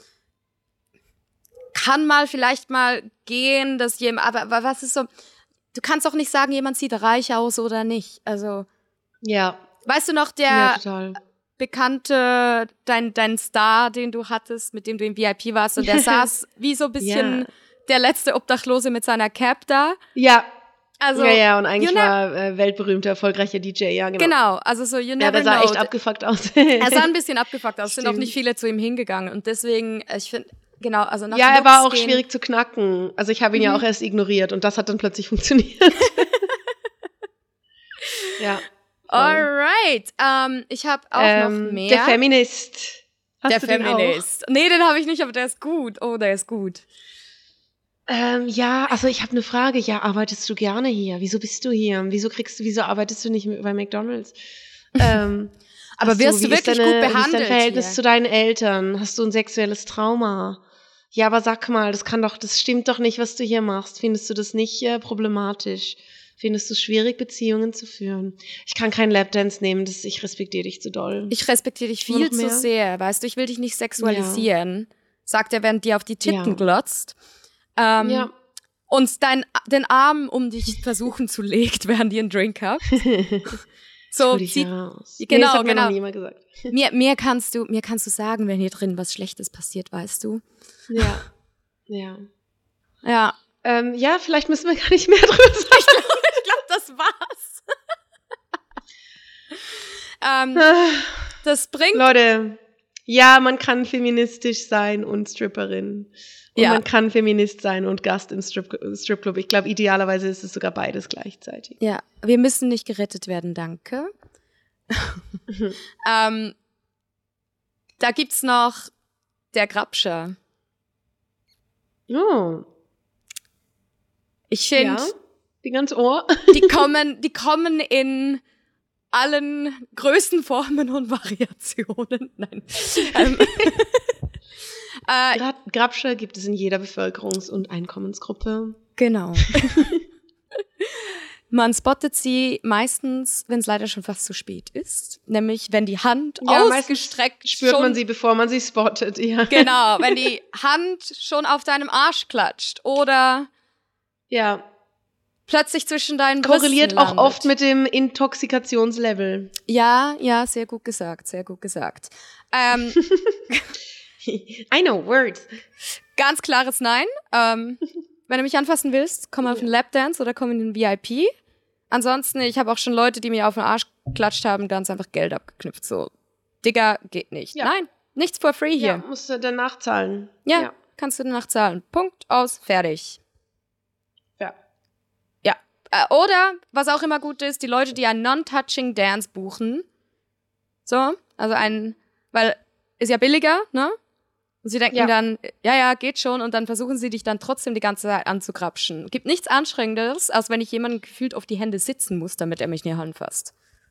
kann mal vielleicht mal gehen, dass jemand, aber was ist so, du kannst auch nicht sagen, jemand sieht reich aus oder nicht. Also, ja. Weißt du noch, total. Bekannte, dein Star, den du hattest, mit dem du im VIP warst, und der saß wie so ein bisschen der letzte Obdachlose mit seiner Cap da. Ja. Also, ja, und eigentlich war weltberühmter, erfolgreicher DJ, ja, genau. Genau, also so, you never know. Der sah echt abgefuckt aus. Er sah ein bisschen abgefuckt aus, sind auch nicht viele zu ihm hingegangen. Und deswegen, ich finde, genau, also nach er war auch schwierig zu knacken. Also ich habe ihn ja auch erst ignoriert und das hat dann plötzlich funktioniert. Ja. Alright, ich habe auch noch mehr. Der Feminist. Der Feminist. Nee, den habe ich nicht, aber der ist gut. Oh, der ist gut. Also ich habe eine Frage. Ja, arbeitest du gerne hier? Wieso bist du hier? Wieso arbeitest du nicht bei McDonald's? Aber wirst du wirklich gut behandelt? Wie ist dein Verhältnis zu deinen Eltern? Hast du ein sexuelles Trauma? Ja, aber sag mal, das stimmt doch nicht, was du hier machst. Findest du das nicht problematisch? Findest du es schwierig, Beziehungen zu führen? Ich kann keinen Lapdance nehmen, ich respektiere dich zu doll. Ich respektiere dich viel zu sehr, weißt du, ich will dich nicht sexualisieren, sagt er, während dir auf die Titten glotzt. Und den Arm um dich versuchen zu legt, während ihr einen Drink habt. So, genau, das hat mir noch niemand gesagt. Mir kannst du sagen, wenn hier drin was Schlechtes passiert, weißt du? Ja. Ja, vielleicht müssen wir gar nicht mehr drüber sagen. Ich glaube, das war's. Das bringt... Leute, ja, man kann feministisch sein und Stripperin. Und man kann Feminist sein und Gast im Stripclub. Ich glaube, idealerweise ist es sogar beides gleichzeitig. Ja, wir müssen nicht gerettet werden, danke. Da gibt's noch der Grabscher. Oh. Ich finde... Ja, die ganz Ohr. Die kommen in allen Größenformen und Variationen. Nein. Grabscher gibt es in jeder Bevölkerungs- und Einkommensgruppe. Genau. Man spottet sie meistens, wenn es leider schon fast zu spät ist. Nämlich, wenn die Hand ausgestreckt spürt man sie, bevor man sie spottet. Ja. Genau, wenn die Hand schon auf deinem Arsch klatscht oder plötzlich zwischen deinen Brüsten korreliert auch oft mit dem Intoxikationslevel. Ja, sehr gut gesagt, sehr gut gesagt. I know words. Ganz klares Nein. Wenn du mich anfassen willst, komm auf den Lapdance oder komm in den VIP. Ansonsten, ich habe auch schon Leute, die mir auf den Arsch geklatscht haben, ganz einfach Geld abgeknüpft. So, Digga, geht nicht. Ja. Nein, nichts for free hier. Ja, musst du danach zahlen. Ja, kannst du danach zahlen. Punkt, aus, fertig. Ja. Oder, was auch immer gut ist, die Leute, die einen Non-Touching Dance buchen. So, also weil ist ja billiger, ne? Und sie denken dann, ja, geht schon. Und dann versuchen sie dich dann trotzdem die ganze Zeit anzugrapschen. Gibt nichts Anstrengenderes, als wenn ich jemanden gefühlt auf die Hände sitzen muss, damit er mich näher anfasst.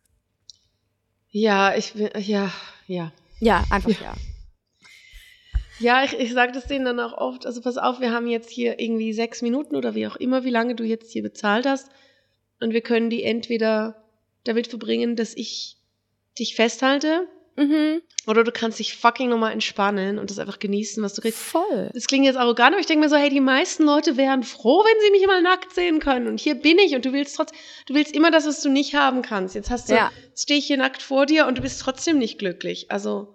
Ja. Ja, einfach ja. Ja, ich sage das denen dann auch oft. Also pass auf, wir haben jetzt hier irgendwie 6 Minuten oder wie auch immer, wie lange du jetzt hier bezahlt hast. Und wir können die entweder damit verbringen, dass ich dich festhalte. Oder du kannst dich fucking nochmal entspannen und das einfach genießen, was du kriegst. Voll. Das klingt jetzt arrogant, aber ich denke mir so, hey, die meisten Leute wären froh, wenn sie mich mal nackt sehen können. Und hier bin ich und du willst immer das, was du nicht haben kannst. Jetzt stehe ich hier nackt vor dir und du bist trotzdem nicht glücklich. Also,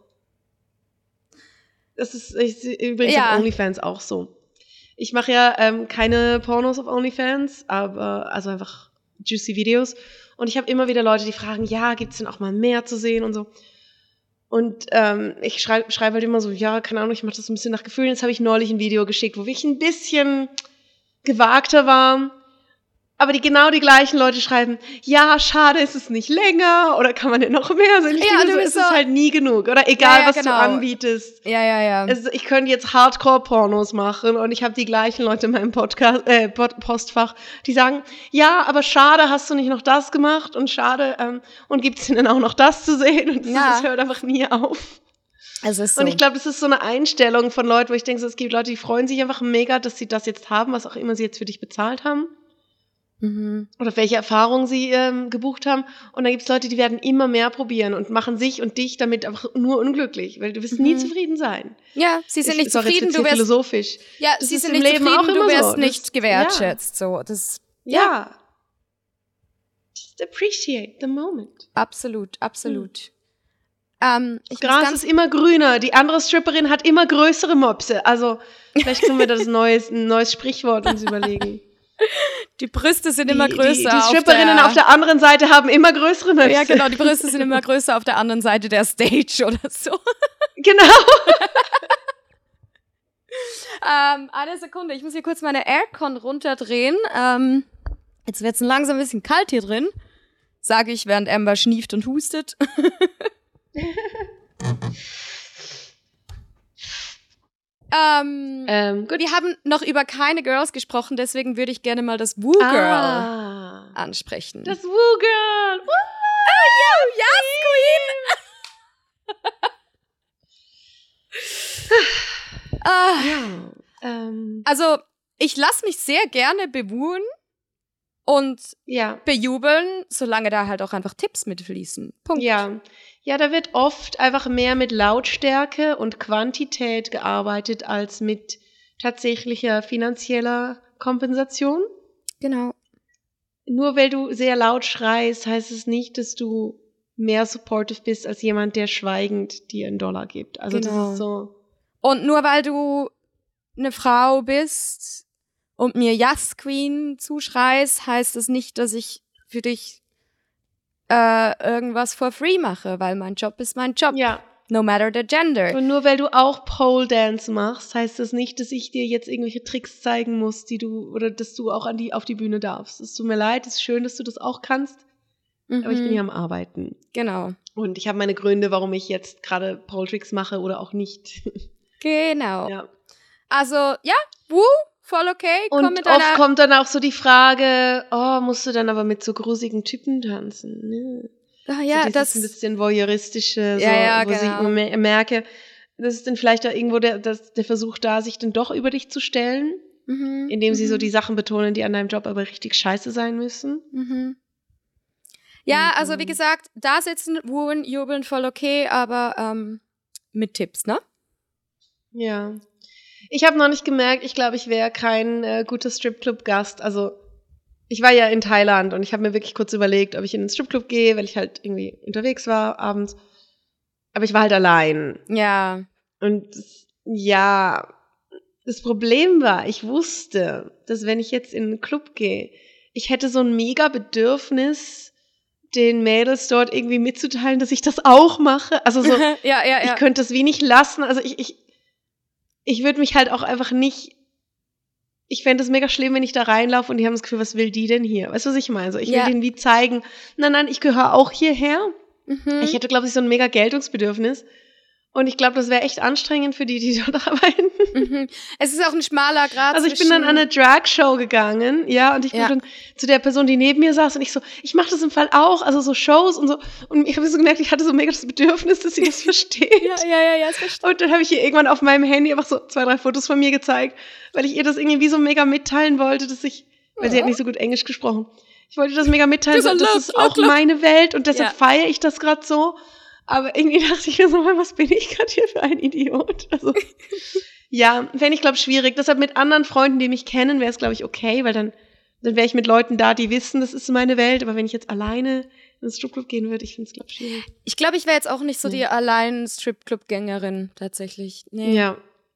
das ist übrigens auf OnlyFans auch so. Ich mache ja keine Pornos auf OnlyFans, aber also einfach juicy Videos. Und ich habe immer wieder Leute, die fragen, ja, gibt's denn auch mal mehr zu sehen und so. Und ich schreibe halt immer so, ja, keine Ahnung, ich mache das ein bisschen nach Gefühlen. Jetzt habe ich neulich ein Video geschickt, wo ich ein bisschen gewagter war. Aber genau die gleichen Leute schreiben, ja, schade, ist es nicht länger oder kann man denn noch mehr sehen? Es ist halt nie genug, oder? Egal, was du anbietest. Ja. Also ich könnte jetzt Hardcore-Pornos machen und ich habe die gleichen Leute in meinem Postfach, die sagen, ja, aber schade, hast du nicht noch das gemacht und schade, und gibt's denn auch noch das zu sehen? Und das hört einfach nie auf. Also ist so. Und ich glaube, das ist so eine Einstellung von Leuten, wo ich denke, so, es gibt Leute, die freuen sich einfach mega, dass sie das jetzt haben, was auch immer sie jetzt für dich bezahlt haben. Oder welche Erfahrungen sie gebucht haben. Und dann gibt es Leute, die werden immer mehr probieren und machen sich und dich damit einfach nur unglücklich, weil du wirst nie zufrieden sein. Ja, sie sind nicht zufrieden, philosophisch. Ja, sie sind nicht zufrieden, du wirst nicht gewertschätzt. So, das, ja, Just appreciate the moment. Absolut. Das Gras ist immer grüner. Die andere Stripperin hat immer größere Mopse. Also, vielleicht können wir das ein neues Sprichwort uns überlegen. Die Brüste sind immer größer. Die Stripperinnen auf der anderen Seite haben immer größere Möpse. Ja, genau, die Brüste sind immer größer auf der anderen Seite der Stage oder so. Genau. Eine Sekunde, ich muss hier kurz meine Aircon runterdrehen. Jetzt wird's langsam ein bisschen kalt hier drin, sage ich, während Amber schnieft und hustet. Gut. Wir haben noch über keine Girls gesprochen, deswegen würde ich gerne mal das Woo Girl ansprechen. Das Woo Girl! Yes, Queen! Also, ich lasse mich sehr gerne bewooen und bejubeln, solange da halt auch einfach Tipps mitfließen. Punkt. Ja, da wird oft einfach mehr mit Lautstärke und Quantität gearbeitet als mit tatsächlicher finanzieller Kompensation. Genau. Nur weil du sehr laut schreist, heißt es nicht, dass du mehr supportive bist als jemand, der schweigend dir $1 gibt. Also das ist so. Und nur weil du eine Frau bist und mir Yes Queen zuschreist, heißt es nicht, dass ich für dich irgendwas for free mache, weil mein Job ist mein Job. Ja. No matter the gender. Und nur weil du auch Pole Dance machst, heißt das nicht, dass ich dir jetzt irgendwelche Tricks zeigen muss, dass du auch auf die Bühne darfst. Es tut mir leid, es ist schön, dass du das auch kannst, aber ich bin hier am Arbeiten. Genau. Und ich habe meine Gründe, warum ich jetzt gerade Pole Tricks mache oder auch nicht. Genau. Ja. Also, ja, Woo, voll okay. Und oft kommt dann auch so die Frage, musst du dann aber mit so grusigen Typen tanzen? Ne? Ach ja, so das ist ein bisschen voyeuristische, so, wo genau. ich merke, das ist dann vielleicht da irgendwo der Versuch da, sich dann doch über dich zu stellen, indem sie so die Sachen betonen, die an deinem Job aber richtig scheiße sein müssen. Ja, also wie gesagt, da sitzen, wooen, jubeln, voll okay, aber mit Tipps, ne? Ja. Ich habe noch nicht gemerkt, ich glaube, ich wäre kein guter Stripclub-Gast. Also ich war ja in Thailand und ich habe mir wirklich kurz überlegt, ob ich in den Stripclub gehe, weil ich halt irgendwie unterwegs war abends. Aber ich war halt allein. Ja. Und das Problem war, ich wusste, dass wenn ich jetzt in einen Club gehe, ich hätte so ein mega Bedürfnis, den Mädels dort irgendwie mitzuteilen, dass ich das auch mache. Also so, ich könnte es wie nicht lassen. Also ich würde mich halt auch einfach nicht, ich fände es mega schlimm, wenn ich da reinlaufe und die haben das Gefühl, was will die denn hier? Weißt du, was ich meine? So, ich will denen wie zeigen, nein, ich gehöre auch hierher. Ich hätte, glaube ich, so ein mega Geltungsbedürfnis. Und ich glaube, das wäre echt anstrengend für die dort arbeiten. Es ist auch ein schmaler Grad. Also ich bin dann an eine Drag-Show gegangen, und ich bin dann zu der Person, die neben mir saß und ich so, ich mache das im Fall auch, also so Shows und so. Und ich habe so gemerkt, ich hatte so mega das Bedürfnis, dass sie das versteht. Ja, verstehe. Und dann habe ich ihr irgendwann auf meinem Handy einfach so 2, 3 Fotos von mir gezeigt, weil ich ihr das irgendwie so mega mitteilen wollte, weil sie hat nicht so gut Englisch gesprochen. Ich wollte das mega mitteilen, das ist auch meine Welt und deshalb feiere ich das gerade so. Aber irgendwie dachte ich mir so, was bin ich gerade hier für ein Idiot? Also, fände ich, glaube ich, schwierig. Deshalb mit anderen Freunden, die mich kennen, wäre es, glaube ich, okay, weil dann wäre ich mit Leuten da, die wissen, das ist meine Welt. Aber wenn ich jetzt alleine in den Stripclub gehen würde, ich finde es, glaube ich, schwierig. Ich glaube, ich wäre jetzt auch nicht so die allein Stripclub-Gängerin, tatsächlich. Nee. Ja,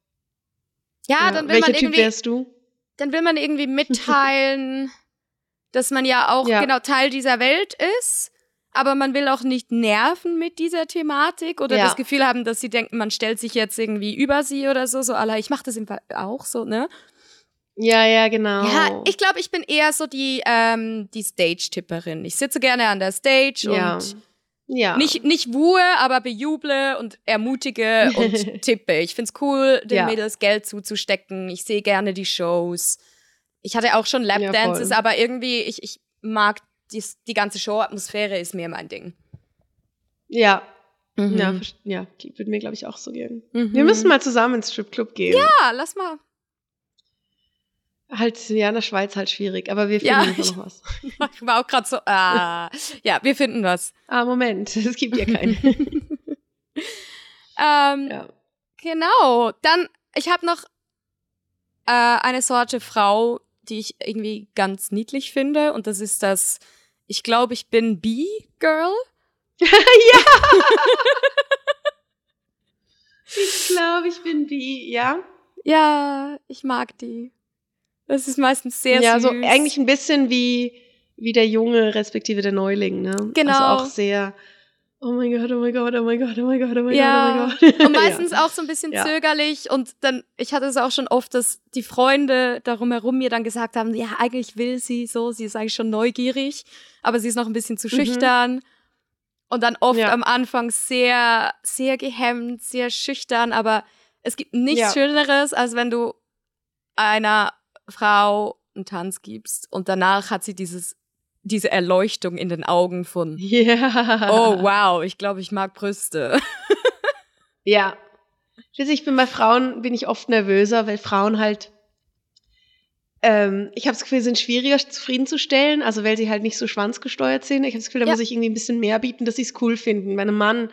dann will welcher man Typ wärst du? Dann will man irgendwie mitteilen, dass man ja auch genau Teil dieser Welt ist. Aber man will auch nicht nerven mit dieser Thematik oder das Gefühl haben, dass sie denken, man stellt sich jetzt irgendwie über sie oder so ich mache das im Fall auch so, ne? Ja, genau. Ja, ich glaube, ich bin eher so die Stage-Tipperin. Ich sitze gerne an der Stage und nicht wuhe, aber bejuble und ermutige und tippe. Ich find's cool, den Mädels Geld zuzustecken. Ich sehe gerne die Shows. Ich hatte auch schon Lapdances, aber irgendwie, ich mag die ganze Show-Atmosphäre ist mir mein Ding. Ja. Würde mir, glaube ich, auch so gehen. Wir müssen mal zusammen ins Stripclub gehen. Ja, lass mal. Halt, in der Schweiz halt schwierig, aber wir finden noch was. Ich war auch gerade so, wir finden was. Moment, es gibt ja keinen. Genau, dann, ich habe noch eine Sorte Frau, die ich irgendwie ganz niedlich finde und das ist das ich glaube, ich bin B-Girl. Ja! Ich glaube, ich bin B, ja. Ja, ich mag die. Das ist meistens sehr süß. Ja, so eigentlich ein bisschen wie der Junge respektive der Neuling, ne? Genau. Also auch sehr, oh mein Gott, oh mein Gott, oh mein Gott, oh mein Gott, oh mein ja. Gott, oh mein Gott. Und meistens auch so ein bisschen zögerlich und dann, ich hatte es auch schon oft, dass die Freunde darum herum mir dann gesagt haben, ja, eigentlich will sie so, sie ist eigentlich schon neugierig, aber sie ist noch ein bisschen zu schüchtern. Und dann oft am Anfang sehr, sehr gehemmt, sehr schüchtern, aber es gibt nichts Schöneres, als wenn du einer Frau einen Tanz gibst und danach hat sie diese Erleuchtung in den Augen von oh wow, ich glaube, ich mag Brüste. Ja. Ich bin bei Frauen, bin ich oft nervöser, weil Frauen halt ich habe das Gefühl, sind schwieriger zufriedenzustellen, also weil sie halt nicht so schwanzgesteuert sind. Ich habe das Gefühl, da muss ich irgendwie ein bisschen mehr bieten, dass sie es cool finden. Bei einem Mann,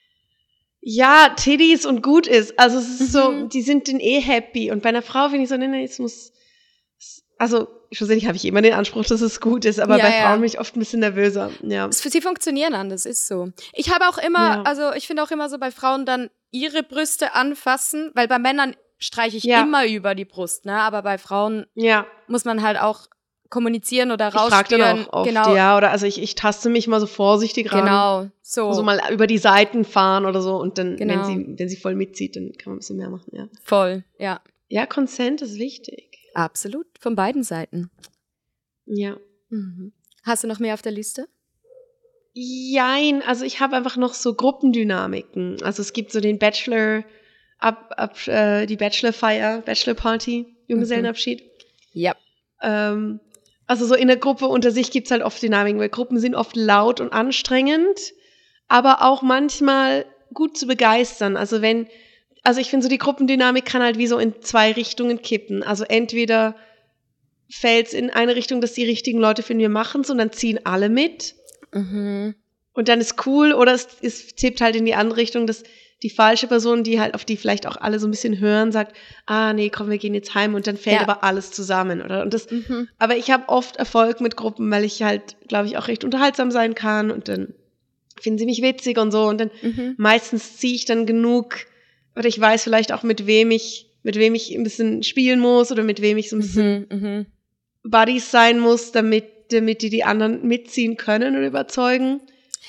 ja, Titties und gut ist. Also es ist so, die sind dann happy. Und bei einer Frau finde ich so, nee, es muss, also schlussendlich habe ich immer den Anspruch, dass es gut ist, aber bei Frauen bin ich oft ein bisschen nervöser. Ja. Sie funktionieren anders, ist so. Ich habe auch immer, also ich finde auch immer so bei Frauen dann ihre Brüste anfassen, weil bei Männern streiche ich immer über die Brust, ne? Aber bei Frauen muss man halt auch kommunizieren oder rausspüren. Ich frage dann auch oft, oder also ich taste mich mal so vorsichtig ran. Genau, so. So mal über die Seiten fahren oder so und dann, wenn sie voll mitzieht, dann kann man ein bisschen mehr machen, ja. Voll, ja. Ja, Consent ist wichtig. Absolut, von beiden Seiten. Ja. Hast du noch mehr auf der Liste? Jein, also ich habe einfach noch so Gruppendynamiken. Also es gibt so den Bachelor, die Bachelor-Feier, Bachelor-Party, Junggesellenabschied. Ja. Also so in der Gruppe unter sich gibt's halt oft Dynamiken, weil Gruppen sind oft laut und anstrengend, aber auch manchmal gut zu begeistern. Also ich finde so die Gruppendynamik kann halt wie so in zwei Richtungen kippen. Also entweder fällt's in eine Richtung, dass die richtigen Leute finden, wir machen's und dann ziehen alle mit. Und dann ist cool, oder es tippt halt in die andere Richtung, dass die falsche Person, die halt auf die vielleicht auch alle so ein bisschen hören, sagt, nee, komm, wir gehen jetzt heim und dann fällt aber alles zusammen, oder? Und das, aber ich habe oft Erfolg mit Gruppen, weil ich halt, glaube ich, auch recht unterhaltsam sein kann und dann finden sie mich witzig und so und dann meistens ziehe ich dann genug, oder ich weiß vielleicht auch, mit wem ich ein bisschen spielen muss oder mit wem ich so ein bisschen Buddies sein muss, damit die anderen mitziehen können und überzeugen.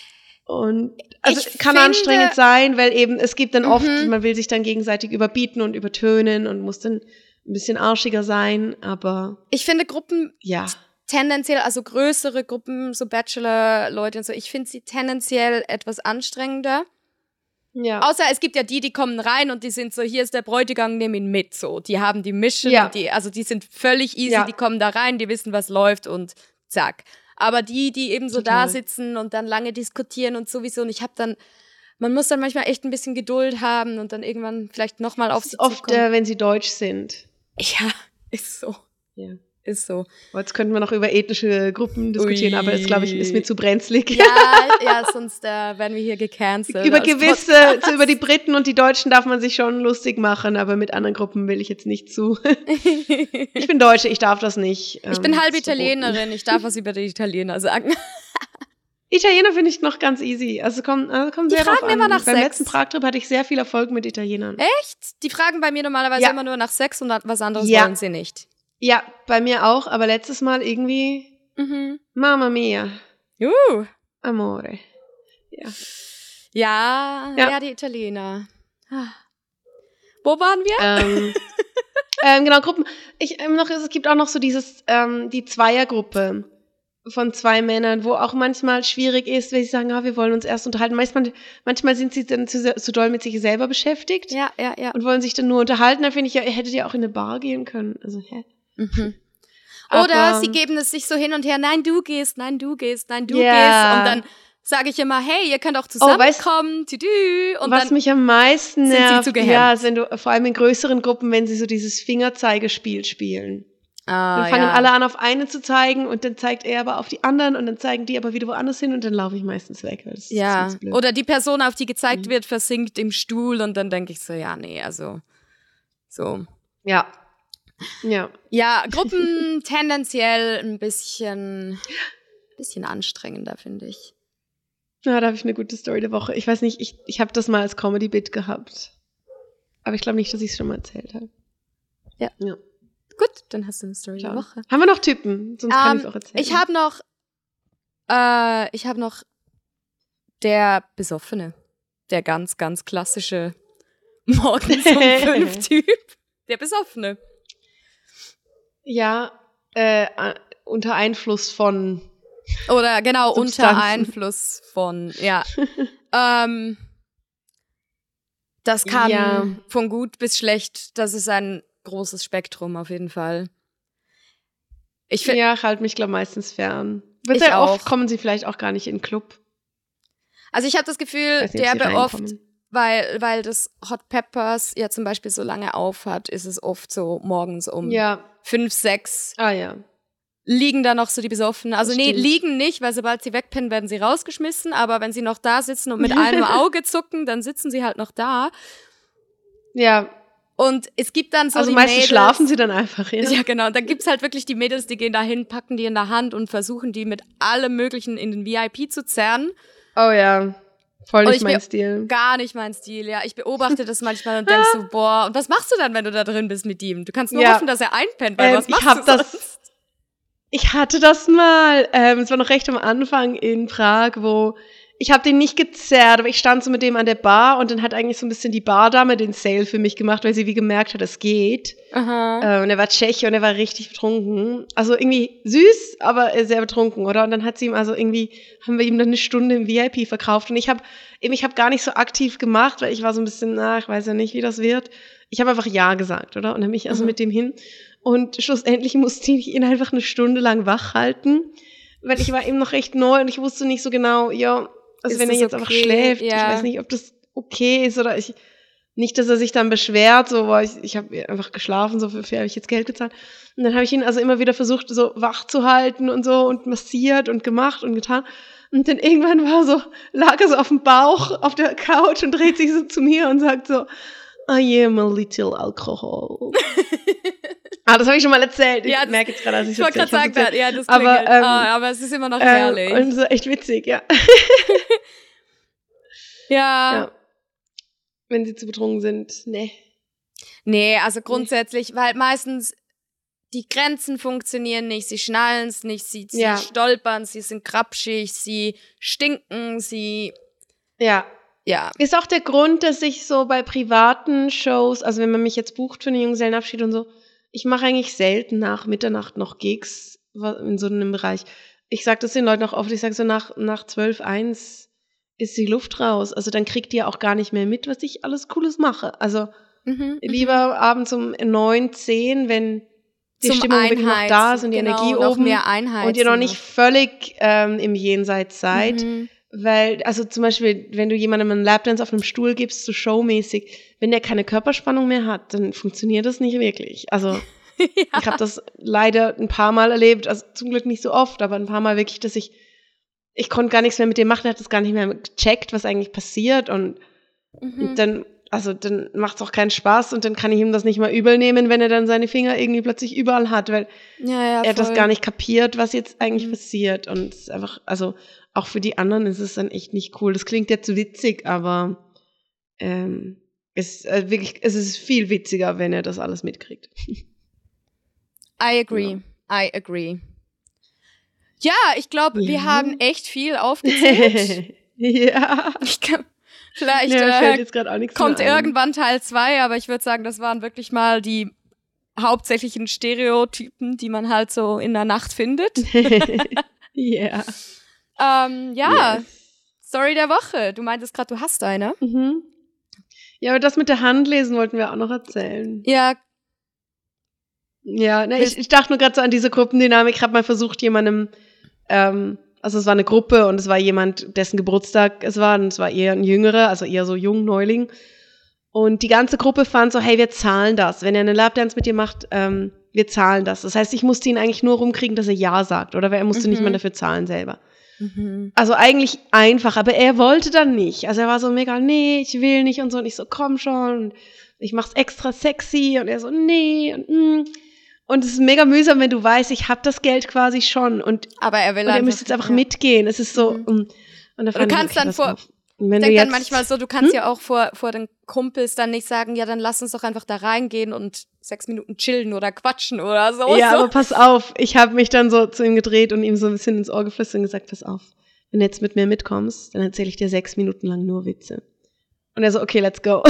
Und also kann anstrengend sein, weil eben es gibt dann oft, man will sich dann gegenseitig überbieten und übertönen und muss dann ein bisschen arschiger sein, aber ich finde Gruppen tendenziell, also größere Gruppen, so Bachelor-Leute und so, ich finde sie tendenziell etwas anstrengender. Ja. Außer es gibt ja die kommen rein und die sind so, hier ist der Bräutigam, nimm ihn mit, so. Die haben die Mission, und die sind völlig easy, die kommen da rein, die wissen, was läuft und zack. Aber die eben so da sitzen und dann lange diskutieren und sowieso. Und man muss dann manchmal echt ein bisschen Geduld haben und dann irgendwann vielleicht nochmal auf sie zukommen. Oft, wenn sie deutsch sind. Ja, ist so. Ja. Ist so. Jetzt könnten wir noch über ethnische Gruppen diskutieren, aber das, glaube ich, ist mir zu brenzlig. Ja, sonst werden wir hier gecancelt. Über die Briten und die Deutschen darf man sich schon lustig machen, aber mit anderen Gruppen will ich jetzt nicht zu. Ich bin Deutsche, ich darf das nicht. Ich bin halb Italienerin, ich darf was über die Italiener sagen. Italiener finde ich noch ganz easy. Also kommt sehr drauf an. Immer nach Beim Sex. letzten Prag-Trip hatte ich sehr viel Erfolg mit Italienern. Echt? Die fragen bei mir normalerweise immer nur nach Sex und was anderes wollen sie nicht. Ja, bei mir auch, aber letztes Mal irgendwie Mamma mia. Amore. Ja, die Italiener. Wo waren wir? Genau, Gruppen. Es gibt auch noch so die Zweiergruppe von zwei Männern, wo auch manchmal schwierig ist, wenn sie sagen, wir wollen uns erst unterhalten. Manchmal sind sie dann zu doll mit sich selber beschäftigt. Ja. Und wollen sich dann nur unterhalten. Da finde ich, hättet ihr auch in eine Bar gehen können. Also, Oder sie geben es sich so hin und her, nein, du gehst. Und dann sage ich immer, hey, ihr könnt auch zusammenkommen. Und was dann mich am meisten nervt, sind sie zu gehemmt. wenn du, vor allem in größeren Gruppen, wenn sie so dieses Fingerzeigespiel spielen. Dann fangen alle an, auf eine zu zeigen und dann zeigt er aber auf die anderen und dann zeigen die aber wieder woanders hin und dann laufe ich meistens weg. Weil das ist blöd. Oder die Person, auf die gezeigt wird, versinkt im Stuhl und dann denke ich so, also so. Ja, Gruppen tendenziell ein bisschen bisschen anstrengender, finde ich. Ja, da habe ich eine gute Story der Woche. Ich weiß nicht, ich habe das mal als Comedy-Bit gehabt. Aber ich glaube nicht, dass ich es schon mal erzählt habe. Ja. Gut, dann hast du eine Story der Woche. Haben wir noch Typen? Sonst kann ich es auch erzählen. Ich habe noch der Besoffene. Der ganz, ganz klassische morgens um 5 Typ. Der Besoffene. Ja, unter Einfluss von oder genau, Substanzen. Unter Einfluss von, ja. Das kann von gut bis schlecht, das ist ein großes Spektrum auf jeden Fall. Ich halte mich, glaube ich, meistens fern. Sehr oft kommen sie vielleicht auch gar nicht in den Club. Also ich habe das Gefühl, der oft, weil das Hot Peppers ja zum Beispiel so lange auf hat, ist es oft so morgens um 5, 6. Ah ja. Liegen da noch so die Besoffenen. Also liegen nicht, weil sobald sie wegpennen, werden sie rausgeschmissen. Aber wenn sie noch da sitzen und mit einem Auge zucken, dann sitzen sie halt noch da. Ja. Und es gibt dann so also die meistens Mädels, schlafen sie dann einfach, ja. Ja, genau. Dann gibt's halt wirklich die Mädels, die gehen da hin, packen die in der Hand und versuchen die mit allem Möglichen in den VIP zu zerren. Oh ja. Voll nicht mein Stil. Gar nicht mein Stil, ja. Ich beobachte das manchmal und denk so, boah, und was machst du dann, wenn du da drin bist mit ihm? Du kannst nur hoffen, dass er einpennt, weil was machst du sonst? Ich hatte das mal, es war noch recht am Anfang in Prag, wo ich habe den nicht gezerrt, aber ich stand so mit dem an der Bar und dann hat eigentlich so ein bisschen die Bardame den Sale für mich gemacht, weil sie wie gemerkt hat, es geht. Aha. Und er war Tscheche und er war richtig betrunken. Also irgendwie süß, aber sehr betrunken, oder? Und dann hat sie ihm haben wir ihm dann eine Stunde im VIP verkauft und ich habe gar nicht so aktiv gemacht, weil ich war so ein bisschen, ich weiß ja nicht, wie das wird. Ich habe einfach Ja gesagt, oder? Und dann bin ich also mit dem hin. Und schlussendlich musste ich ihn einfach eine Stunde lang wach halten, weil ich war eben noch recht neu und ich wusste nicht so genau, also wenn er jetzt einfach schläft, ich weiß nicht, ob das okay ist oder nicht, dass er sich dann beschwert, so, boah, ich habe einfach geschlafen, so für habe ich jetzt Geld gezahlt. Und dann habe ich ihn also immer wieder versucht, so wach zu halten und so und massiert und gemacht und getan. Und dann irgendwann lag er so auf dem Bauch auf der Couch und dreht sich so zu mir und sagt so, I am a little alcohol. Das habe ich schon mal erzählt. Ich merke jetzt gerade, dass ich wollte gerade sagen, das klingelt. Aber es ist immer noch herrlich. Und so echt witzig, ja. Ja. Wenn sie zu betrunken sind, Nee, also grundsätzlich, weil meistens die Grenzen funktionieren nicht, sie schnallen es nicht, sie stolpern, sie sind krapschig, sie stinken, Ja. Ist auch der Grund, dass ich so bei privaten Shows, also wenn man mich jetzt bucht für einen Junggesellenabschied und so, ich mache eigentlich selten nach Mitternacht noch Gigs in so einem Bereich. Ich sage das den Leuten auch oft, ich sage so nach 12, 1 ist die Luft raus. Also dann kriegt ihr auch gar nicht mehr mit, was ich alles Cooles mache. Also lieber abends um 9, 10, wenn die Stimmung wirklich noch da ist und die Energie oben mehr und ihr noch nicht völlig im Jenseits seid. Weil, also zum Beispiel, wenn du jemandem einen Lapdance auf einem Stuhl gibst, so showmäßig, wenn der keine Körperspannung mehr hat, dann funktioniert das nicht wirklich. Also ich habe das leider ein paar Mal erlebt, also zum Glück nicht so oft, aber ein paar Mal wirklich, dass ich konnte gar nichts mehr mit dem machen, er hat das gar nicht mehr gecheckt, was eigentlich passiert und dann macht es auch keinen Spaß und dann kann ich ihm das nicht mal übel nehmen, wenn er dann seine Finger irgendwie plötzlich überall hat, weil er das gar nicht kapiert, was jetzt eigentlich passiert und es ist einfach, also auch für die anderen ist es dann echt nicht cool. Das klingt jetzt witzig, aber es ist viel witziger, wenn er das alles mitkriegt. I agree. Ja, ich glaube, wir haben echt viel aufgezählt. Ja. Vielleicht fällt jetzt auch nichts kommt mehr ein. irgendwann Teil 2, aber ich würde sagen, das waren wirklich mal die hauptsächlichen Stereotypen, die man halt so in der Nacht findet. Ja. Yes. Story der Woche. Du meintest gerade, du hast eine. Mhm. Ja, aber das mit der Hand lesen wollten wir auch noch erzählen. Ja. Ja, ich dachte nur gerade so an diese Gruppendynamik. Ich habe mal versucht, jemandem, also es war eine Gruppe und es war jemand, dessen Geburtstag es war und es war eher ein Jüngerer, also eher so jung, Neuling. Und die ganze Gruppe fand so, hey, wir zahlen das. Wenn er eine Lapdance mit dir macht, wir zahlen das. Das heißt, ich musste ihn eigentlich nur rumkriegen, dass er Ja sagt, oder? Weil er musste nicht mal dafür zahlen selber. Also eigentlich einfach, aber er wollte dann nicht. Also er war so mega, nee, ich will nicht und so. Und ich so, komm schon. Und ich mach's extra sexy. Und er so, nee. Und es ist mega mühsam, wenn du weißt, ich habe das Geld quasi schon. Aber er will und er müsste jetzt einfach mitgehen. Es ist so. Und du kannst dann ich denke dann manchmal so, du kannst ja auch vor den Kumpels dann nicht sagen, ja, dann lass uns doch einfach da reingehen und 6 Minuten chillen oder quatschen oder so. Ja, aber pass auf, ich habe mich dann so zu ihm gedreht und ihm so ein bisschen ins Ohr geflüstert und gesagt, pass auf, wenn du jetzt mit mir mitkommst, dann erzähle ich dir 6 Minuten lang nur Witze. Und er so, okay, let's go.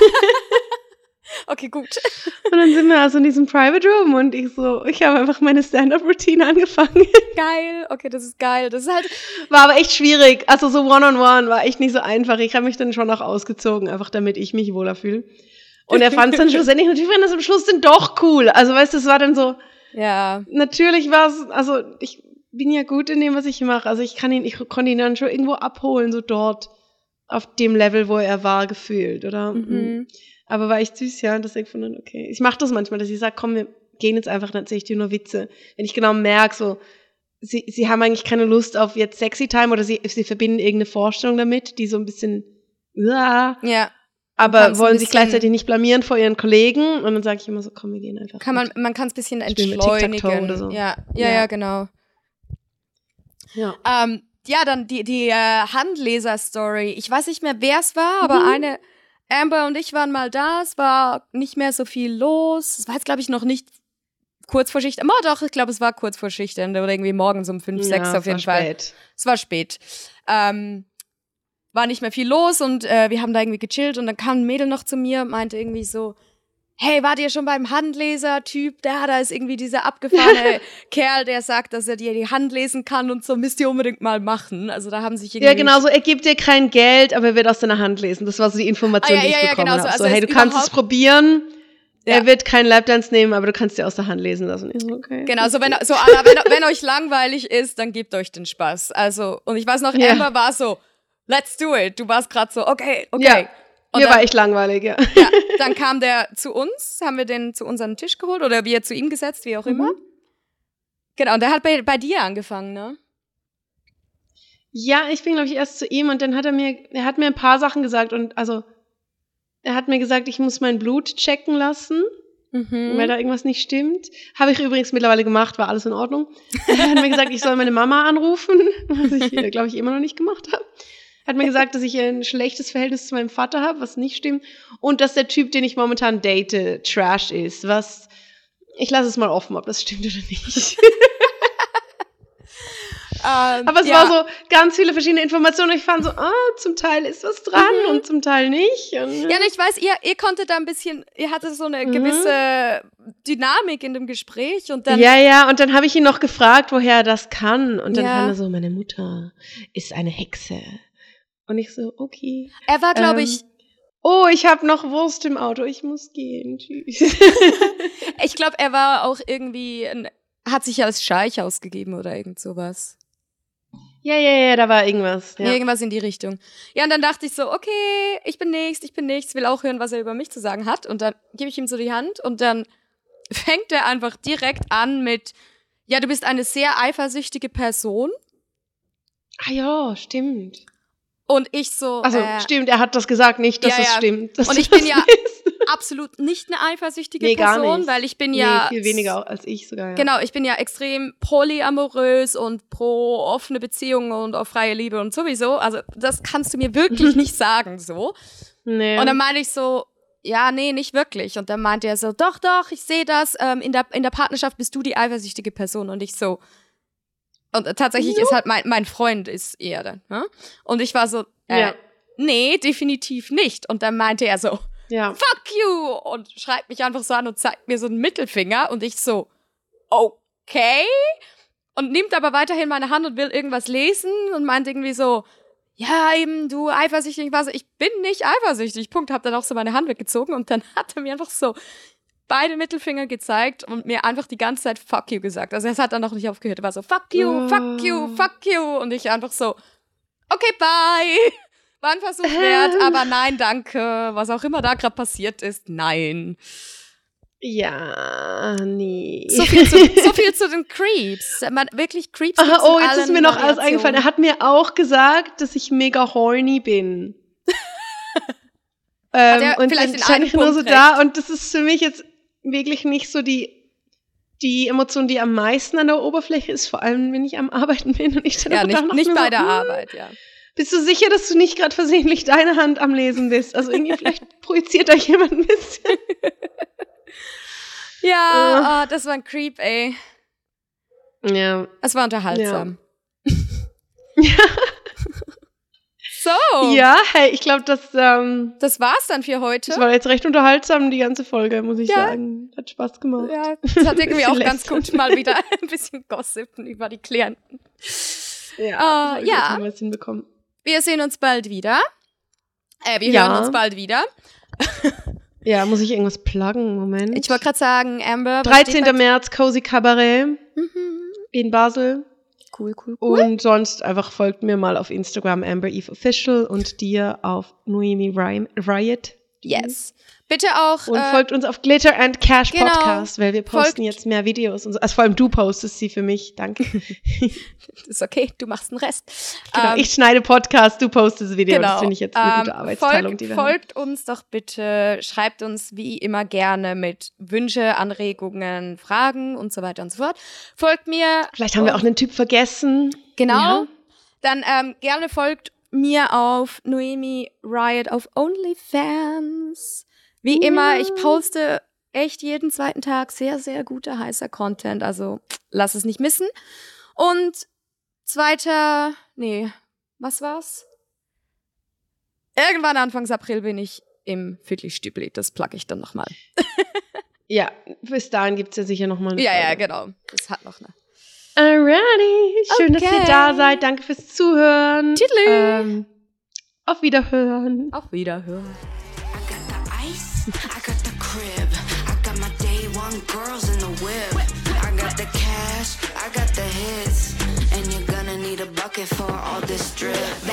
Okay, gut. Und dann sind wir also in diesem Private Room und ich habe einfach meine Stand-Up-Routine angefangen. Geil, okay, das ist geil. Das ist halt. War aber echt schwierig. Also so One-on-One war echt nicht so einfach. Ich habe mich dann schon auch ausgezogen, einfach damit ich mich wohler fühle. Und er fand es dann schlussendlich, natürlich fand das am Schluss dann doch cool. Also weißt du, es war dann so, ja. Natürlich war es, also ich bin ja gut in dem, was ich mache. Also ich konnte ihn dann schon irgendwo abholen, so dort auf dem Level, wo er war, gefühlt, oder? Mhm. Aber war echt süß, ja, und deswegen fand ich, okay. Ich mache das manchmal, dass ich sage, komm, wir gehen jetzt einfach, dann erzähle ich dir nur Witze. Wenn ich genau merke, so, sie haben eigentlich keine Lust auf jetzt Sexy Time oder sie verbinden irgendeine Vorstellung damit, die so ein bisschen, ja. Aber wollen sich gleichzeitig nicht blamieren vor ihren Kollegen. Und dann sage ich immer so, komm, wir gehen einfach. Man kann es ein bisschen entschleunigen. Oder so. Ja, genau. Ja. Ja, dann die Handleser-Story. Ich weiß nicht mehr, wer es war, aber Amber und ich waren mal da. Es war nicht mehr so viel los. Es war jetzt, glaube ich, noch nicht kurz vor Schicht. Oh, doch, ich glaube, es war kurz vor Schichtende oder irgendwie morgens um 5, 6 auf jeden Fall. Spät. Es war spät. War nicht mehr viel los und wir haben da irgendwie gechillt und dann kam ein Mädel noch zu mir und meinte irgendwie so, hey, wart ihr schon beim Handleser-Typ? Da ist irgendwie dieser abgefahrene Kerl, der sagt, dass er dir die Hand lesen kann und so, müsst ihr unbedingt mal machen. Also da haben sich irgendwie... Ja, genau, so, er gibt dir kein Geld, aber er wird aus deiner Hand lesen. Das war so die Information, die ich bekommen habe. Also hey, du kannst es probieren, er wird keinen Lapdance nehmen, aber du kannst dir aus der Hand lesen lassen. Ich so, okay. Genau, so wenn euch langweilig ist, dann gebt euch den Spaß. Also, und ich weiß noch, Amber war so, let's do it. Du warst gerade so, okay. Ja. Mir war echt langweilig, ja. Ja, dann kam der zu uns, haben wir den zu unserem Tisch geholt oder wir zu ihm gesetzt, wie auch immer. Genau, und der hat bei dir angefangen, ne? Ja, ich bin, glaube ich, erst zu ihm und dann hat er hat mir ein paar Sachen gesagt und also er hat mir gesagt, ich muss mein Blut checken lassen, weil da irgendwas nicht stimmt. Habe ich übrigens mittlerweile gemacht, war alles in Ordnung. Er hat mir gesagt, ich soll meine Mama anrufen, was ich, glaube ich, immer noch nicht gemacht habe. Hat mir gesagt, dass ich ein schlechtes Verhältnis zu meinem Vater habe, was nicht stimmt. Und dass der Typ, den ich momentan date, Trash ist. Was, ich lasse es mal offen, ob das stimmt oder nicht. Aber es war so ganz viele verschiedene Informationen. Und ich fand so, zum Teil ist was dran und zum Teil nicht. Und, ja, und ich weiß, ihr konntet da ein bisschen, ihr hattet so eine gewisse Dynamik in dem Gespräch. Und dann ja, und dann habe ich ihn noch gefragt, woher er das kann. Und dann fand er so, meine Mutter ist eine Hexe. Und ich so, okay. Er war, glaube ich... Oh, ich habe noch Wurst im Auto, ich muss gehen, tschüss. Ich glaube, er war auch irgendwie... hat sich als Scheich ausgegeben oder irgend sowas. Ja, da war irgendwas. Ja. Irgendwas in die Richtung. Ja, und dann dachte ich so, okay, ich bin nichts, will auch hören, was er über mich zu sagen hat. Und dann gebe ich ihm so die Hand und dann fängt er einfach direkt an mit, ja, du bist eine sehr eifersüchtige Person. Ah ja, stimmt. Und ich so... Also stimmt, er hat das gesagt, nicht, dass es stimmt. Und ich bin ja absolut nicht eine eifersüchtige Person, weil ich bin ja... viel weniger als ich sogar, ja. Genau, ich bin ja extrem polyamorös und pro offene Beziehungen und auf freie Liebe und sowieso. Also das kannst du mir wirklich nicht sagen, so. Nee. Und dann meinte ich so, ja, nee, nicht wirklich. Und dann meinte er so, doch, ich sehe das, in der Partnerschaft bist du die eifersüchtige Person. Und ich so... Und tatsächlich ist halt mein Freund ist eher dann. Ne? Und ich war so, nee, definitiv nicht. Und dann meinte er so, fuck you! Und schreit mich einfach so an und zeigt mir so einen Mittelfinger. Und ich so, okay. Und nimmt aber weiterhin meine Hand und will irgendwas lesen und meint irgendwie so, ja, eben, du eifersüchtig. Ich war so, ich bin nicht eifersüchtig. Punkt, hab dann auch so meine Hand weggezogen und dann hat er mir einfach so beide Mittelfinger gezeigt und mir einfach die ganze Zeit fuck you gesagt. Also es hat dann noch nicht aufgehört. Er war so fuck you, fuck you, fuck you. Und ich einfach so, okay, bye. War ein Versuch wert, aber nein, danke. Was auch immer da gerade passiert ist, nein. Ja, nee. So viel zu den Creeps. Wirklich Creeps gibt's in jetzt ist mir noch alles eingefallen. Er hat mir auch gesagt, dass ich mega horny bin. Und vielleicht dann stand ich nur so da und das ist für mich jetzt wirklich nicht so die die Emotion, die am meisten an der Oberfläche ist, vor allem, wenn ich am Arbeiten bin und ich dann Ja, nicht bei der Arbeit, ja. Bist du sicher, dass du nicht gerade versehentlich deine Hand am Lesen bist? Also irgendwie vielleicht projiziert da jemand ein bisschen. Ja, das war ein Creep, ey. Ja. Es war unterhaltsam. Ja. So. Ja, hey, ich glaube, das war's dann für heute. Das war jetzt recht unterhaltsam, die ganze Folge, muss ich sagen. Hat Spaß gemacht. Ja, das hat irgendwie auch ganz gut mal wieder ein bisschen gossipen über die Klienten. Ja, haben wir es hinbekommen. Wir sehen uns bald wieder. Wir hören uns bald wieder. Ja, muss ich irgendwas pluggen? Moment. Ich wollte gerade sagen, Amber. 13. März, Cozy Cabaret in Basel. Cool. Und sonst einfach folgt mir mal auf Instagram Amber Eve Official und dir auf Noemi Riot. Yes. Bitte auch. Und folgt uns auf Glitter and Cash Podcast, weil wir posten jetzt mehr Videos. Und so. Also vor allem du postest sie für mich. Danke. Ist okay, du machst den Rest. Genau, ich schneide Podcast, du postest Video. Genau. Das finde ich jetzt eine gute Arbeitsteilung, die wir haben. Folgt uns doch bitte, schreibt uns wie immer gerne mit Wünsche, Anregungen, Fragen und so weiter und so fort. Folgt mir. Vielleicht haben wir auch einen Typ vergessen. Genau. Ja. Dann gerne folgt mir auf Noemi Riot auf OnlyFans. Wie immer, ich poste echt jeden zweiten Tag sehr, sehr guter, heißer Content. Also lass es nicht missen. Und was war's? Irgendwann Anfangs April bin ich im Fiddly-Stübli. Das plugge ich dann nochmal. Ja, bis dahin gibt's ja sicher nochmal eine Ja, Folge. ja, genau. Das hat noch eine. Alrighty. Schön, dass ihr da seid. Danke fürs Zuhören. Tschüss. Auf Wiederhören. Auf Wiederhören. I got the crib, I got my day one girls in the whip. I got the cash, I got the hits, and you're gonna need a bucket for all this drip.